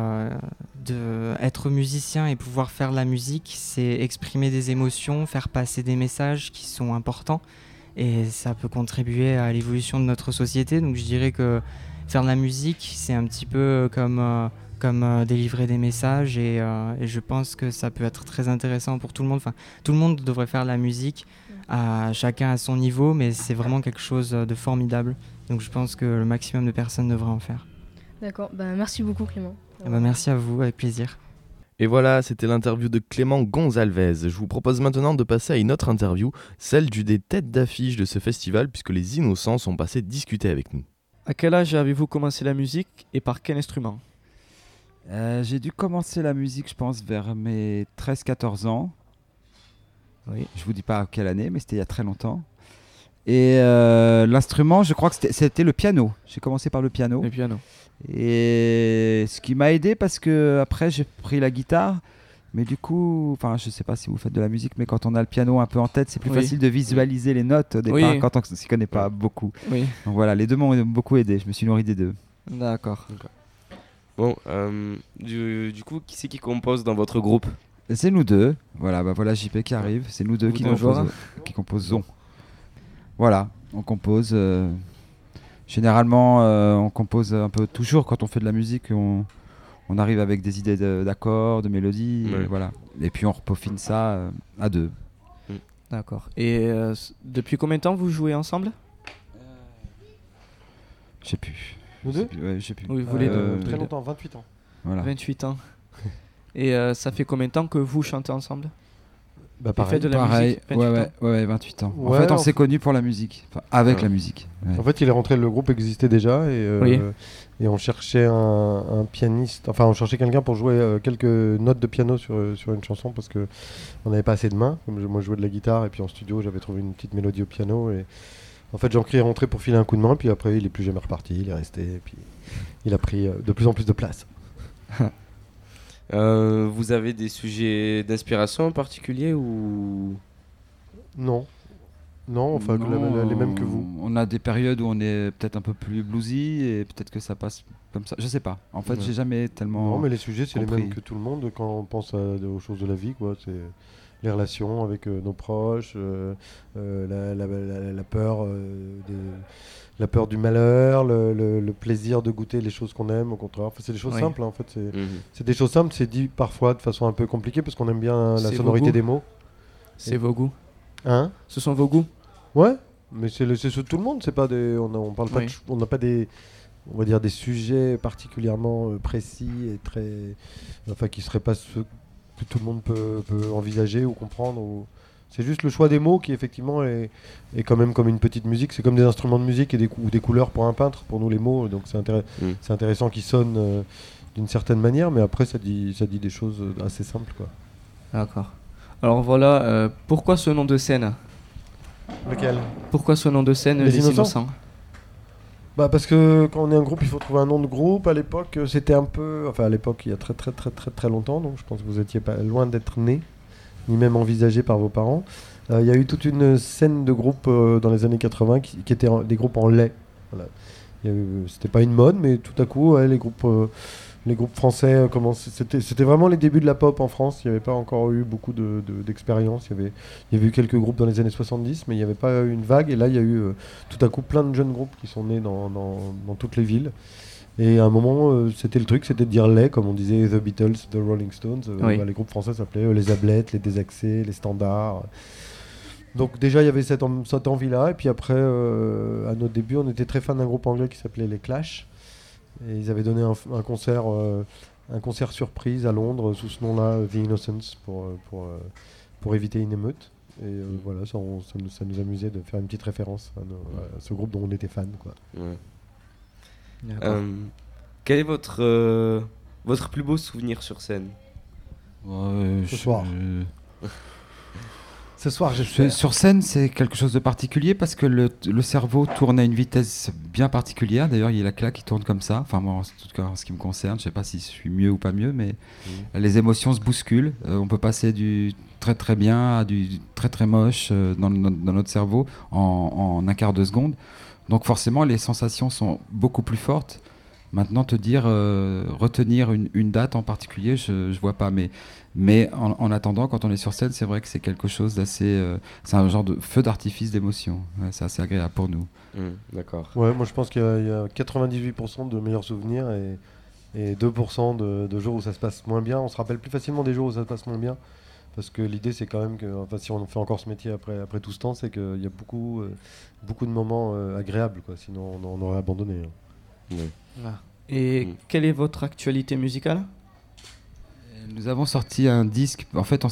être musicien et pouvoir faire de la musique, c'est exprimer des émotions, faire passer des messages qui sont importants et ça peut contribuer à l'évolution de notre société. Donc je dirais que faire de la musique, c'est un petit peu comme délivrer des messages et je pense que ça peut être très intéressant pour tout le monde. Enfin, tout le monde devrait faire de la musique, chacun à son niveau, mais c'est vraiment quelque chose de formidable. Donc je pense que le maximum de personnes devraient en faire. D'accord, merci beaucoup Clément. Merci à vous, avec plaisir. Et voilà, c'était l'interview de Clément Gonzalvez. Je vous propose maintenant de passer à une autre interview, celle d'une des têtes d'affiche de ce festival, puisque les Innocents sont passés discuter avec nous. À quel âge avez-vous commencé la musique et par quel instrument ? J'ai dû commencer la musique, je pense, vers mes 13-14 ans. Oui. Je vous dis pas à quelle année, mais c'était il y a très longtemps. Et l'instrument, je crois que c'était le piano. J'ai commencé par le piano. Le piano. Et ce qui m'a aidé parce que après j'ai pris la guitare. Mais du coup, enfin, je sais pas si vous faites de la musique, mais quand on a le piano un peu en tête, c'est plus facile de visualiser les notes au départ quand on ne s'y connaît pas beaucoup. Oui. Donc voilà, les deux m'ont beaucoup aidé. Je me suis nourri des deux. D'accord. Bon, du coup, qui c'est qui compose dans votre groupe ? C'est nous deux. Voilà, voilà JP qui arrive. C'est nous deux qui composons. Voilà, on compose. Généralement, on compose un peu toujours quand on fait de la musique. On arrive avec des idées d'accords, de mélodies, et voilà. Et puis on repeaufine ça à deux. D'accord. Et depuis combien de temps vous jouez ensemble ? Je sais plus. Nous deux ? Ouais, je sais plus. Oui, vous les deux. Très longtemps, 28 ans. Voilà. 28 ans. Et ça fait combien de temps que vous chantez ensemble ? Bah pareil. De la musique, 28 ans. En fait, on s'est connus pour la musique, avec la musique. Ouais. En fait, le groupe existait déjà et on cherchait un pianiste. Enfin, on cherchait quelqu'un pour jouer quelques notes de piano sur une chanson parce que on n'avait pas assez de mains. Comme moi, je jouais de la guitare et puis en studio, j'avais trouvé une petite mélodie au piano et en fait, Jean-Cri est rentré pour filer un coup de main, puis après, il est plus jamais reparti. Il est resté et puis il a pris de plus en plus de place. Vous avez des sujets d'inspiration en particulier ou Non, enfin les mêmes que vous. On a des périodes où on est peut-être un peu plus bluesy et peut-être que ça passe comme ça. Je sais pas. En fait, j'ai jamais tellement. Non, mais les sujets c'est compris. les mêmes que tout le monde quand on pense aux choses de la vie, quoi. C'est les relations avec nos proches, la peur la peur du malheur, le plaisir de goûter les choses qu'on aime, au contraire. Enfin, c'est des choses simples, hein, en fait. C'est des choses simples, c'est dit parfois de façon un peu compliquée parce qu'on aime bien la sonorité des mots. C'est vos goûts. Hein ? Ce sont vos goûts. Ouais, mais c'est ceux de tout le monde. C'est pas des, on parle pas. On n'a pas des on va dire des sujets particulièrement précis et qui seraient pas ceux que tout le monde peut envisager ou comprendre. C'est juste le choix des mots qui effectivement est quand même comme une petite musique. C'est comme des instruments de musique ou des couleurs pour un peintre. Pour nous les mots, donc c'est intéressant qu'ils sonnent d'une certaine manière, mais après ça dit des choses assez simples, quoi. D'accord. Alors voilà, pourquoi ce nom de scène? Lequel? Pourquoi ce nom de scène, Les Innocents? Parce que quand on est un groupe, il faut trouver un nom de groupe. À l'époque, c'était un peu... Enfin, à l'époque, il y a très très très très très longtemps, donc je pense que vous étiez pas loin d'être né, ni même envisagé par vos parents. Il y a eu toute une scène de groupes dans les années 80 qui étaient des groupes en lait. Voilà. C'était pas une mode, mais tout à coup, les groupes français c'était vraiment les débuts de la pop en France. Il n'y avait pas encore eu beaucoup d'expérience. Il y avait eu quelques groupes dans les années 70, mais il n'y avait pas eu une vague. Et là, il y a eu tout à coup plein de jeunes groupes qui sont nés dans toutes les villes. Et à un moment, c'était le truc, c'était de dire les, comme on disait The Beatles, The Rolling Stones. Les groupes français s'appelaient les Ablettes, les Désaxés, les Standards. Donc déjà, il y avait cette envie-là. Et puis après, à notre début, on était très fans d'un groupe anglais qui s'appelait les Clash. Et ils avaient donné un concert surprise à Londres sous ce nom-là, The Innocents, pour éviter une émeute. Et voilà, ça nous amusait de faire une petite référence à ce groupe dont on était fan, quoi. Ouais. Quel est votre plus beau souvenir sur scène? Ce soir. Ce soir, sur scène, c'est quelque chose de particulier parce que le cerveau tourne à une vitesse bien particulière. D'ailleurs, il y a la claque qui tourne comme ça. Enfin, moi, en tout cas, en ce qui me concerne, je ne sais pas si je suis mieux ou pas mieux, mais les émotions se bousculent. On peut passer du très très bien à du très très moche dans notre cerveau en un quart de seconde. Donc forcément, les sensations sont beaucoup plus fortes. Maintenant, te dire, retenir une date en particulier, je ne vois pas. Mais en attendant, quand on est sur scène, c'est vrai que c'est quelque chose d'assez... c'est un genre de feu d'artifice d'émotion. Ouais, c'est assez agréable pour nous. D'accord. Ouais, moi je pense qu'il y a 98% de meilleurs souvenirs et 2% de jours où ça se passe moins bien. On se rappelle plus facilement des jours où ça se passe moins bien. Parce que l'idée, c'est quand même que, enfin, si on fait encore ce métier après tout ce temps, c'est qu'il y a beaucoup de moments agréables, quoi. Sinon, on aurait abandonné. Hein. Et quelle est votre actualité musicale? Nous avons sorti un disque. En fait,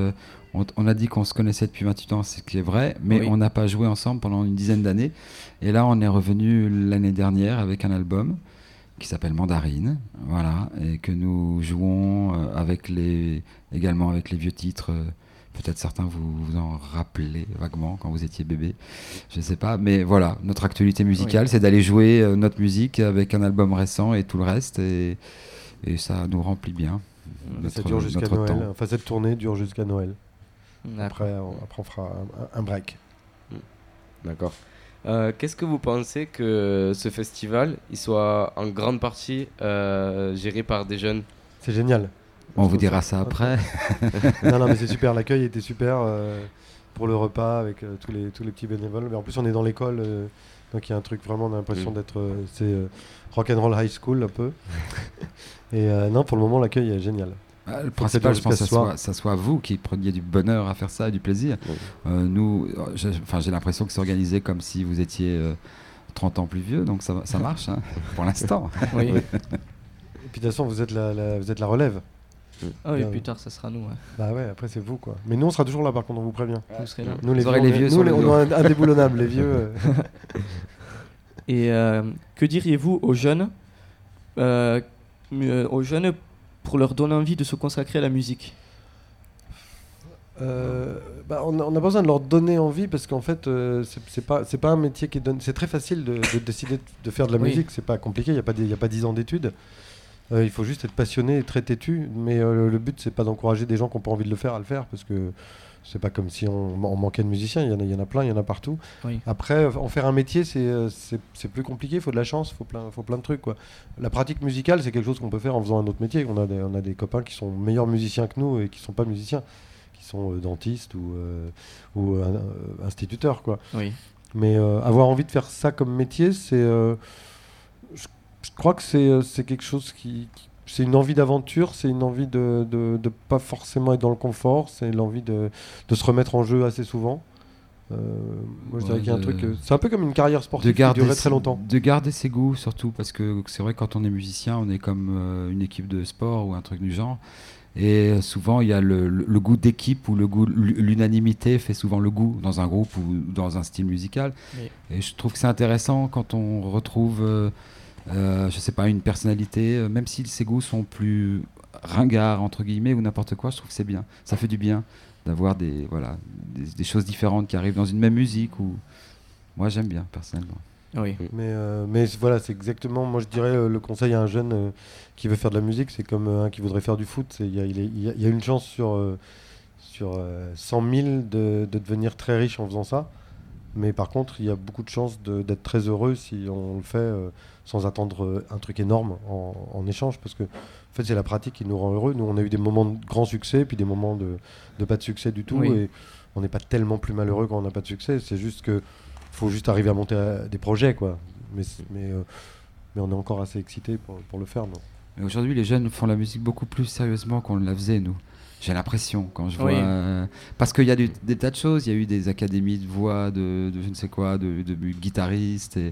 on a dit qu'on se connaissait depuis 28 ans, ce qui est vrai, mais on n'a pas joué ensemble pendant une dizaine d'années. Et là, on est revenu l'année dernière avec un album qui s'appelle Mandarine, voilà, et que nous jouons également avec les vieux titres. Peut-être certains vous en rappelez vaguement quand vous étiez bébé, je ne sais pas. Mais voilà, notre actualité musicale, c'est d'aller jouer notre musique avec un album récent et tout le reste, et ça nous remplit bien. Ça dure jusqu'à Noël. Enfin, cette tournée dure jusqu'à Noël. Après, on fera un break. D'accord. Qu'est-ce que vous pensez que ce festival il soit en grande partie géré par des jeunes? C'est génial. On vous dira ça après. non, mais c'est super. L'accueil était super pour le repas avec tous les petits bénévoles. Mais en plus, on est dans l'école, donc il y a un truc vraiment, on a l'impression d'être c'est rock'n'roll high school un peu. Et non, pour le moment, l'accueil est génial. Le principal, je pense que ça soit vous qui preniez du bonheur à faire ça et du plaisir. Nous, j'ai l'impression que c'est organisé comme si vous étiez 30 ans plus vieux, donc ça marche hein, pour l'instant. Oui. Et puis de toute façon, vous êtes la relève. Ah oui, plus tard, ça sera nous. Ouais. Bah ouais, après c'est vous quoi. Mais nous, on sera toujours là, par contre, on vous prévient. Vous serez là. Nous, les vieux, on est indéboulonnables, les vieux. Et que diriez-vous aux jeunes pour leur donner envie de se consacrer à la musique? On a besoin de leur donner envie parce qu'en fait, c'est pas un métier qui donne. C'est très facile de décider de faire de la musique. C'est pas compliqué. Il y a pas 10 ans d'études. Il faut juste être passionné et très têtu. Mais le but, c'est pas d'encourager des gens qui n'ont pas envie de le faire à le faire parce que c'est pas comme si on manquait de musiciens. Il y en a plein, il y en a partout. Oui. Après, en faire un métier, c'est plus compliqué. Il faut de la chance, il faut plein de trucs, quoi. La pratique musicale, c'est quelque chose qu'on peut faire en faisant un autre métier. On a des copains qui sont meilleurs musiciens que nous et qui sont pas musiciens, qui sont dentistes ou instituteurs, quoi. Oui. Mais avoir envie de faire ça comme métier, c'est je crois que c'est quelque chose c'est une envie d'aventure, c'est une envie de pas forcément être dans le confort, c'est l'envie de se remettre en jeu assez souvent. Moi je dirais qu'il y a un truc. C'est un peu comme une carrière sportive qui durerait très longtemps. De garder ses goûts surtout, parce que c'est vrai quand on est musicien, on est comme une équipe de sport ou un truc du genre. Et souvent, il y a le goût d'équipe ou le goût, l'unanimité fait souvent le goût dans un groupe ou dans un style musical. Oui. Et je trouve que c'est intéressant quand on retrouve, je sais pas, une personnalité, même si ses goûts sont plus ringards entre guillemets ou n'importe quoi, je trouve que c'est bien. Ça fait du bien d'avoir des choses différentes qui arrivent dans une même musique. Ou moi, j'aime bien personnellement. Oui. Mais voilà, c'est exactement, moi je dirais le conseil à un jeune qui veut faire de la musique, c'est comme un qui voudrait faire du foot. Il y a une chance sur 100 000 de devenir très riche en faisant ça. Mais par contre, il y a beaucoup de chances d'être très heureux si on le fait sans attendre un truc énorme en échange. Parce que en fait, c'est la pratique qui nous rend heureux. Nous, on a eu des moments de grand succès, puis des moments de pas de succès du tout. Oui. Et on n'est pas tellement plus malheureux quand on n'a pas de succès. C'est juste que faut juste arriver à monter des projets, quoi. Mais on est encore assez excités pour le faire. Mais aujourd'hui, les jeunes font la musique beaucoup plus sérieusement qu'on la faisait, nous. J'ai l'impression, quand je vois... parce qu'il y a des tas de choses. Il y a eu des académies de voix, de je ne sais quoi, de guitaristes, et,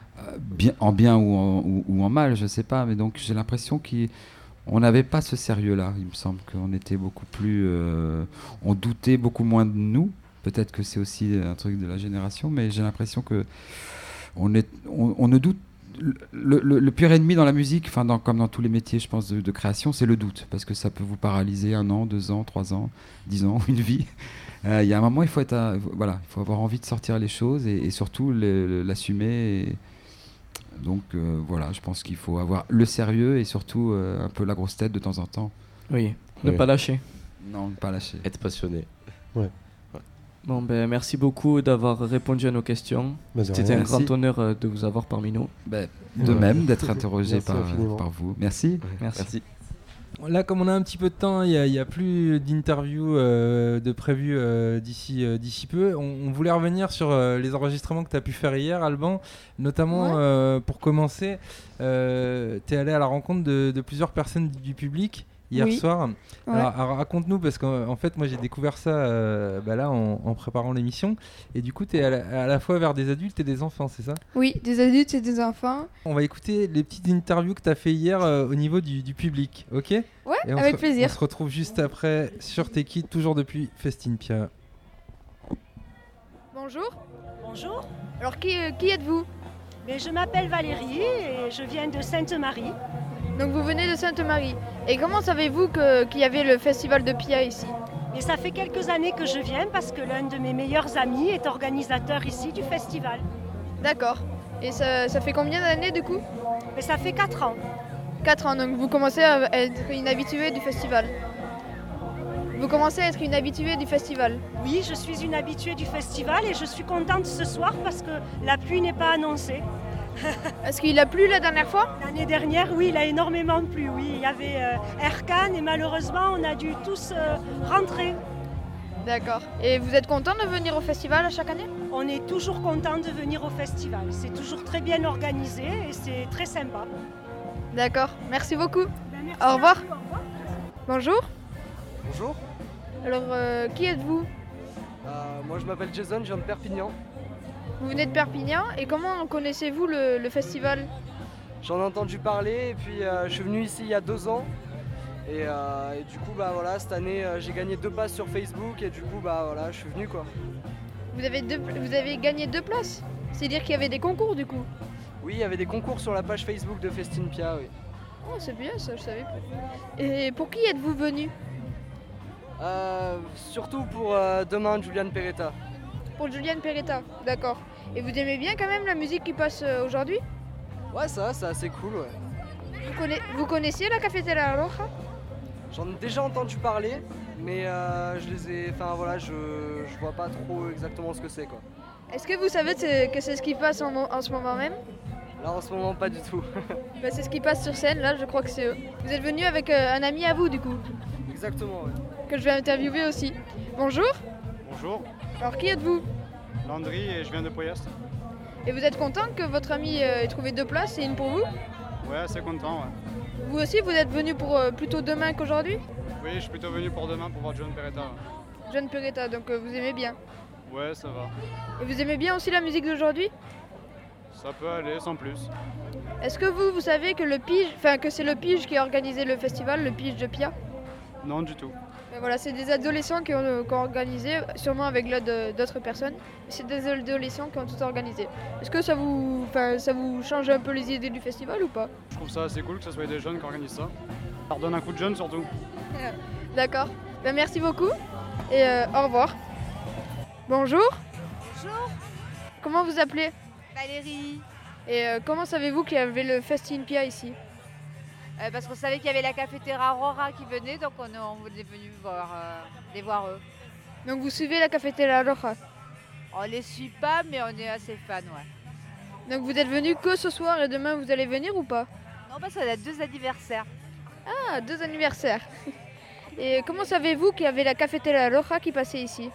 en bien ou en mal, je ne sais pas. Mais donc, j'ai l'impression qu'on n'avait pas ce sérieux-là. Il me semble qu'on était beaucoup plus... on doutait beaucoup moins de nous. Peut-être que c'est aussi un truc de la génération, mais j'ai l'impression que on ne doute. Le pire ennemi dans la musique, comme dans tous les métiers, je pense, de création, c'est le doute, parce que ça peut vous paralyser 1 an, 2 ans, 3 ans, 10 ans, une vie. Il y a un moment, il faut avoir envie de sortir les choses et surtout l'assumer. Donc voilà, je pense qu'il faut avoir le sérieux et surtout un peu la grosse tête de temps en temps. Oui, ne pas lâcher. Non, ne pas lâcher. Être passionné. Ouais. Bon, merci beaucoup d'avoir répondu à nos questions. C'était un grand honneur de vous avoir parmi nous. De même, d'être interrogé par vous. Merci. Merci. Là, comme on a un petit peu de temps, il n'y a plus d'interviews de prévues d'ici peu. On voulait revenir sur les enregistrements que tu as pu faire hier, Alban. Notamment, pour commencer, tu es allé à la rencontre de plusieurs personnes du public hier soir. Ouais. Alors, raconte-nous, parce qu'en fait, moi j'ai découvert ça là en préparant l'émission. Et du coup, tu es à la fois vers des adultes et des enfants, c'est ça ? Oui, des adultes et des enfants. On va écouter les petites interviews que tu as fait hier au niveau du public, ok ? Ouais, avec plaisir. On se retrouve juste après sur Take It, toujours depuis Festin Pia. Bonjour. Bonjour. Alors, qui êtes-vous ? Mais je m'appelle Valérie et je viens de Sainte-Marie. Donc vous venez de Sainte-Marie. Et comment savez-vous qu'il y avait le festival de Pia ici ? Et ça fait quelques années que je viens parce que l'un de mes meilleurs amis est organisateur ici du festival. D'accord. Et ça fait combien d'années du coup ? Mais ça fait 4 ans. 4 ans, donc vous commencez à être une habituée du festival. Vous commencez à être une habituée du festival ? Oui, je suis une habituée du festival et je suis contente ce soir parce que la pluie n'est pas annoncée. Est-ce qu'il a plu la dernière fois ? L'année dernière, oui, il a énormément plu. Oui, il y avait Erkan et malheureusement, on a dû tous rentrer. D'accord. Et vous êtes content de venir au festival à chaque année ? On est toujours content de venir au festival. C'est toujours très bien organisé et c'est très sympa. D'accord. Merci beaucoup. Merci au revoir. Au revoir. Bonjour. Bonjour. Alors, qui êtes-vous ? Moi, je m'appelle Jason, je viens de Perpignan. Vous venez de Perpignan et comment connaissez-vous le festival ? J'en ai entendu parler et puis je suis venu ici il y a 2 ans et du coup cette année j'ai gagné 2 places sur Facebook et du coup je suis venu quoi. Vous avez gagné 2 places ? C'est-à-dire qu'il y avait des concours du coup ? Oui, il y avait des concours sur la page Facebook de Festin Pia, oui. Oh, c'est bien ça, je savais pas. Et pour qui êtes-vous venu ? Surtout pour demain, Julian Peretta. Pour Julian Peretta, d'accord. Et vous aimez bien quand même la musique qui passe aujourd'hui ? Ouais, ça, c'est assez cool, ouais. Vous connaissiez la Cafetera Roja ? J'en ai déjà entendu parler, mais je vois pas trop exactement ce que c'est, quoi. Est-ce que vous savez que c'est ce qui passe en ce moment même ? Là, en ce moment, pas du tout. C'est ce qui passe sur scène, là, je crois que c'est eux. Vous êtes venu avec un ami à vous, du coup ? Exactement, ouais. Que je vais interviewer aussi. Bonjour. Bonjour. Alors, qui êtes-vous ? Landry et je viens de Poyast. Et vous êtes content que votre ami ait trouvé 2 places et une pour vous ? Ouais, assez content, ouais. Vous aussi, vous êtes venu pour plutôt demain qu'aujourd'hui ? Oui, je suis plutôt venu pour demain pour voir John Peretta. Ouais. John Peretta, donc vous aimez bien ? Ouais, ça va. Et vous aimez bien aussi la musique d'aujourd'hui? Ça peut aller, sans plus. Est-ce que vous savez que c'est le Pige qui a organisé le festival, le Pige de Pia? Non, du tout. Ben voilà, c'est des adolescents qui ont organisé, sûrement avec l'aide d'autres personnes. C'est des adolescents qui ont tout organisé. Est-ce que ça vous change un peu les idées du festival ou pas? Je trouve ça assez cool que ce soit des jeunes qui organisent ça. Ça redonne un coup de jeune surtout. D'accord. Ben, merci beaucoup et au revoir. Bonjour. Bonjour. Comment vous appelez? Valérie. Et comment savez-vous qu'il y avait le Festin Pia ici? Parce qu'on savait qu'il y avait la cafetière Aurora qui venait, donc on est venu les voir eux. Donc vous suivez la cafetière Aurora? On les suit pas, mais on est assez fans, ouais. Donc vous êtes venus que ce soir et demain vous allez venir ou pas? Non, parce qu'on a 2 anniversaires. Ah, 2 anniversaires. Et comment savez-vous qu'il y avait la cafetière Aurora qui passait ici?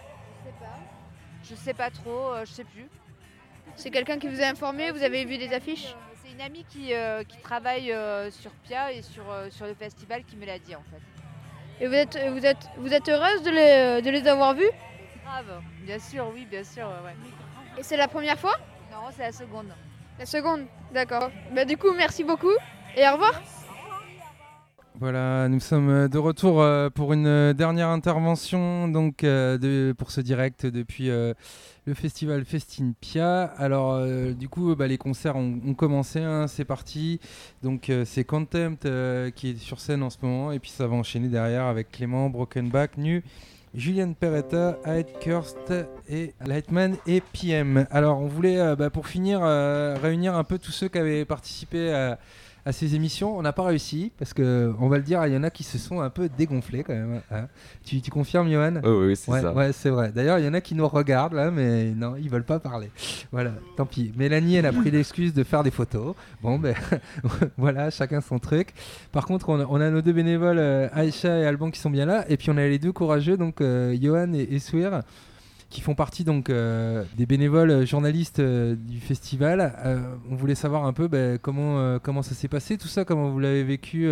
Je sais pas trop, je sais plus. C'est quelqu'un qui vous a informé? Vous avez vu des affiches? C'est une amie qui travaille sur Pia et sur le festival qui me l'a dit en fait. Et vous êtes heureuse de les avoir vus? Grave, bien sûr, oui, bien sûr, ouais. Et c'est la première fois? Non, c'est la seconde. La seconde, d'accord. Bah, du coup, merci beaucoup et au revoir. Voilà, nous sommes de retour pour une dernière intervention donc, pour ce direct depuis le festival Festin Pia. Alors du coup les concerts ont commencé, hein, c'est parti. Donc c'est Contempt qui est sur scène en ce moment et puis ça va enchaîner derrière avec Clément, Brokenback, Nu, Julian Peretta, Heidkurst et Lightman et PM. Alors on voulait pour finir réunir un peu tous ceux qui avaient participé à ces émissions. On n'a pas réussi parce que, on va le dire, il y en a qui se sont un peu dégonflés quand même. Hein. Tu confirmes, Johan? Oui, c'est ça. Ouais, c'est vrai. D'ailleurs, il y en a qui nous regardent là, mais non, ils veulent pas parler. Voilà, tant pis. Mélanie, elle a pris l'excuse de faire des photos. Bon, ben voilà, chacun son truc. Par contre, on a nos 2 bénévoles, Aïcha et Alban, qui sont bien là. Et puis, on a les 2 courageux, donc Johan et Souir, qui font partie donc des bénévoles journalistes du festival. On voulait savoir un peu comment ça s'est passé, tout ça, comment vous l'avez vécu.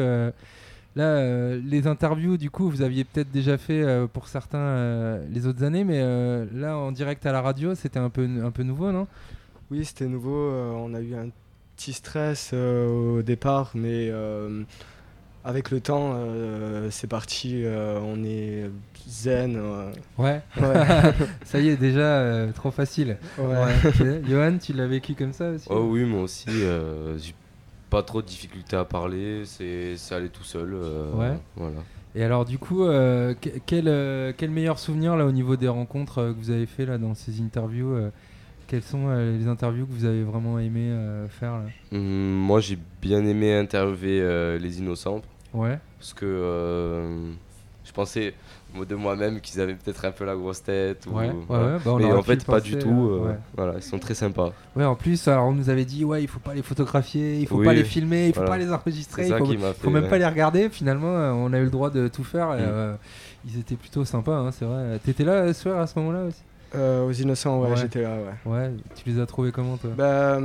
Là, les interviews, du coup, vous aviez peut-être déjà fait pour certains les autres années, mais là, en direct à la radio, c'était un peu nouveau, non? Oui, c'était nouveau. On a eu un petit stress au départ, mais avec le temps, c'est parti. On est zen. Ouais. Ça y est, déjà trop facile. Ouais. Johan, tu l'as vécu comme ça aussi? Oh oui, moi aussi. J'ai pas trop de difficultés à parler. C'est allé tout seul. Ouais. Voilà. Et alors du coup, quel meilleur souvenir là au niveau des rencontres que vous avez fait là dans ces interviews? Quelles sont les interviews que vous avez vraiment aimé faire là? Moi, j'ai bien aimé interviewer les Innocents. Ouais. Parce que je pensais de moi-même qu'ils avaient peut-être un peu la grosse tête. Ouais. Mais en fait, pas du tout. Voilà, ils sont très sympas. Ouais, en plus, alors, on nous avait dit il faut pas les photographier, il faut pas les filmer, il faut pas les enregistrer, il faut même pas les regarder. Finalement, on a eu le droit de tout faire. Et, ils étaient plutôt sympas, hein, c'est vrai. T'étais là, Souer, à ce moment-là aussi? Aux Innocents, ouais, j'étais là, ouais. Ouais, tu les as trouvés comment, toi?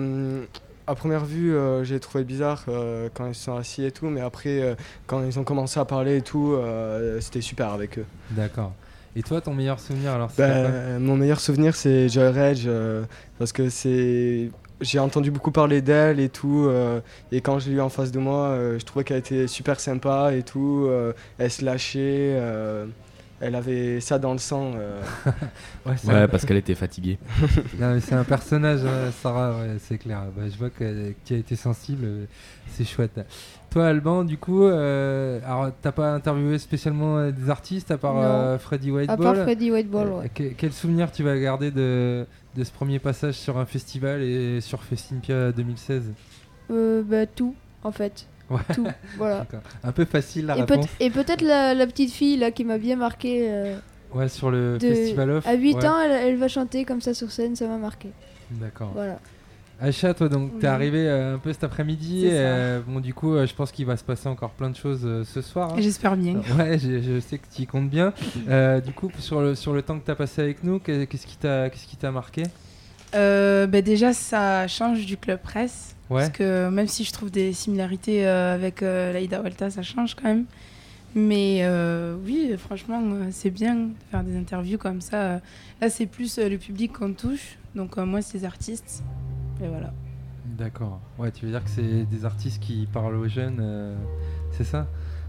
À première vue, j'ai trouvé bizarre quand ils se sont assis et tout, mais après, quand ils ont commencé à parler et tout, c'était super avec eux. D'accord. Et toi, ton meilleur souvenir alors? Mon meilleur souvenir, c'est Joy Rage, parce que j'ai entendu beaucoup parler d'elle et tout, et quand je l'ai eu en face de moi, je trouvais qu'elle était super sympa et tout, elle se lâchait. Elle avait ça dans le sang. Ouais, parce qu'elle était fatiguée. Non, mais c'est un personnage, Sarah, c'est clair. Je vois que tu as été sensible, c'est chouette. Toi, Alban, du coup, alors t'as pas interviewé spécialement des artistes à part Freddie Whiteball? À part Freddie Whiteball, ouais. Quel souvenir tu vas garder de ce premier passage sur un festival et sur Festin Pia 2016? Tout, en fait. Ouais. Tout, voilà. Un peu facile la réponse. Et peut-être la petite fille là qui m'a bien marqué. Ouais, sur le Festival Off. À 8 ans, elle va chanter comme ça sur scène, ça m'a marqué. D'accord. Voilà. Aïcha, toi, donc, t'es arrivée un peu cet après-midi. Bon, du coup, je pense qu'il va se passer encore plein de choses ce soir. Hein. J'espère bien. Ouais, je sais que tu y comptes bien. Du coup, sur le temps que t'as passé avec nous, qu'est-ce qui t'a marqué? Déjà, ça change du Club Presse. Ouais. Parce que même si je trouve des similarités avec l'Aïda Walta, ça change quand même. Mais oui, franchement, c'est bien de faire des interviews comme ça. Là, c'est plus le public qu'on touche, donc moi, c'est les artistes. Et voilà. D'accord. Ouais, tu veux dire que c'est des artistes qui parlent aux jeunes, c'est ça ?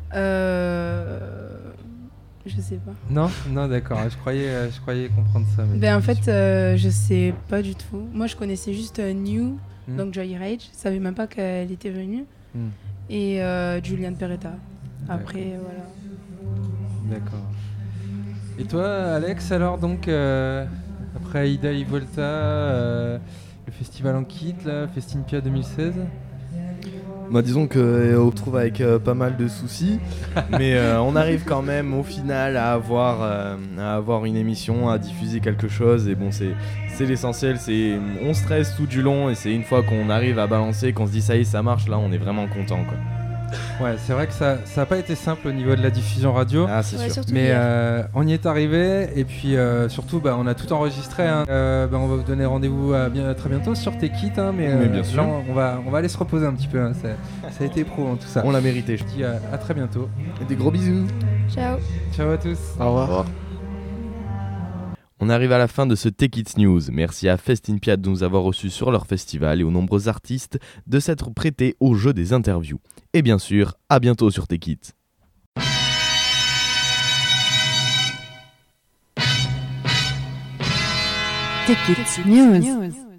Je sais pas. Non, d'accord. Je croyais comprendre ça. Mais en fait, je sais pas du tout. Moi, je connaissais juste New, donc Joy Rage. Je savais même pas qu'elle était venue. Et Julian Peretta. Après, voilà. D'accord. Et toi, Alex, alors, donc, après Ida et Volta, le festival en kit, là, Festinpia 2016 ? Bah, disons qu'on retrouve avec pas mal de soucis, mais on arrive quand même au final à avoir une émission, à diffuser quelque chose, et bon, c'est l'essentiel, on stresse tout du long, et c'est une fois qu'on arrive à balancer, qu'on se dit ça y est, ça marche, là on est vraiment content, quoi. Ouais, c'est vrai que ça a pas été simple au niveau de la diffusion radio, c'est sûr. Mais on y est arrivé, et puis surtout on a tout enregistré, hein. On va vous donner rendez-vous très bientôt sur Tekit, hein, mais bien sûr. là, on va aller se reposer un petit peu, hein. Ça a été pro, hein, tout ça. On l'a mérité. Je dis à très bientôt. Et des gros bisous. Ciao à tous. Au revoir. On arrive à la fin de ce Take It News. Merci à Festinpia de nous avoir reçus sur leur festival et aux nombreux artistes de s'être prêtés au jeu des interviews. Et bien sûr, à bientôt sur Take It. Take It News.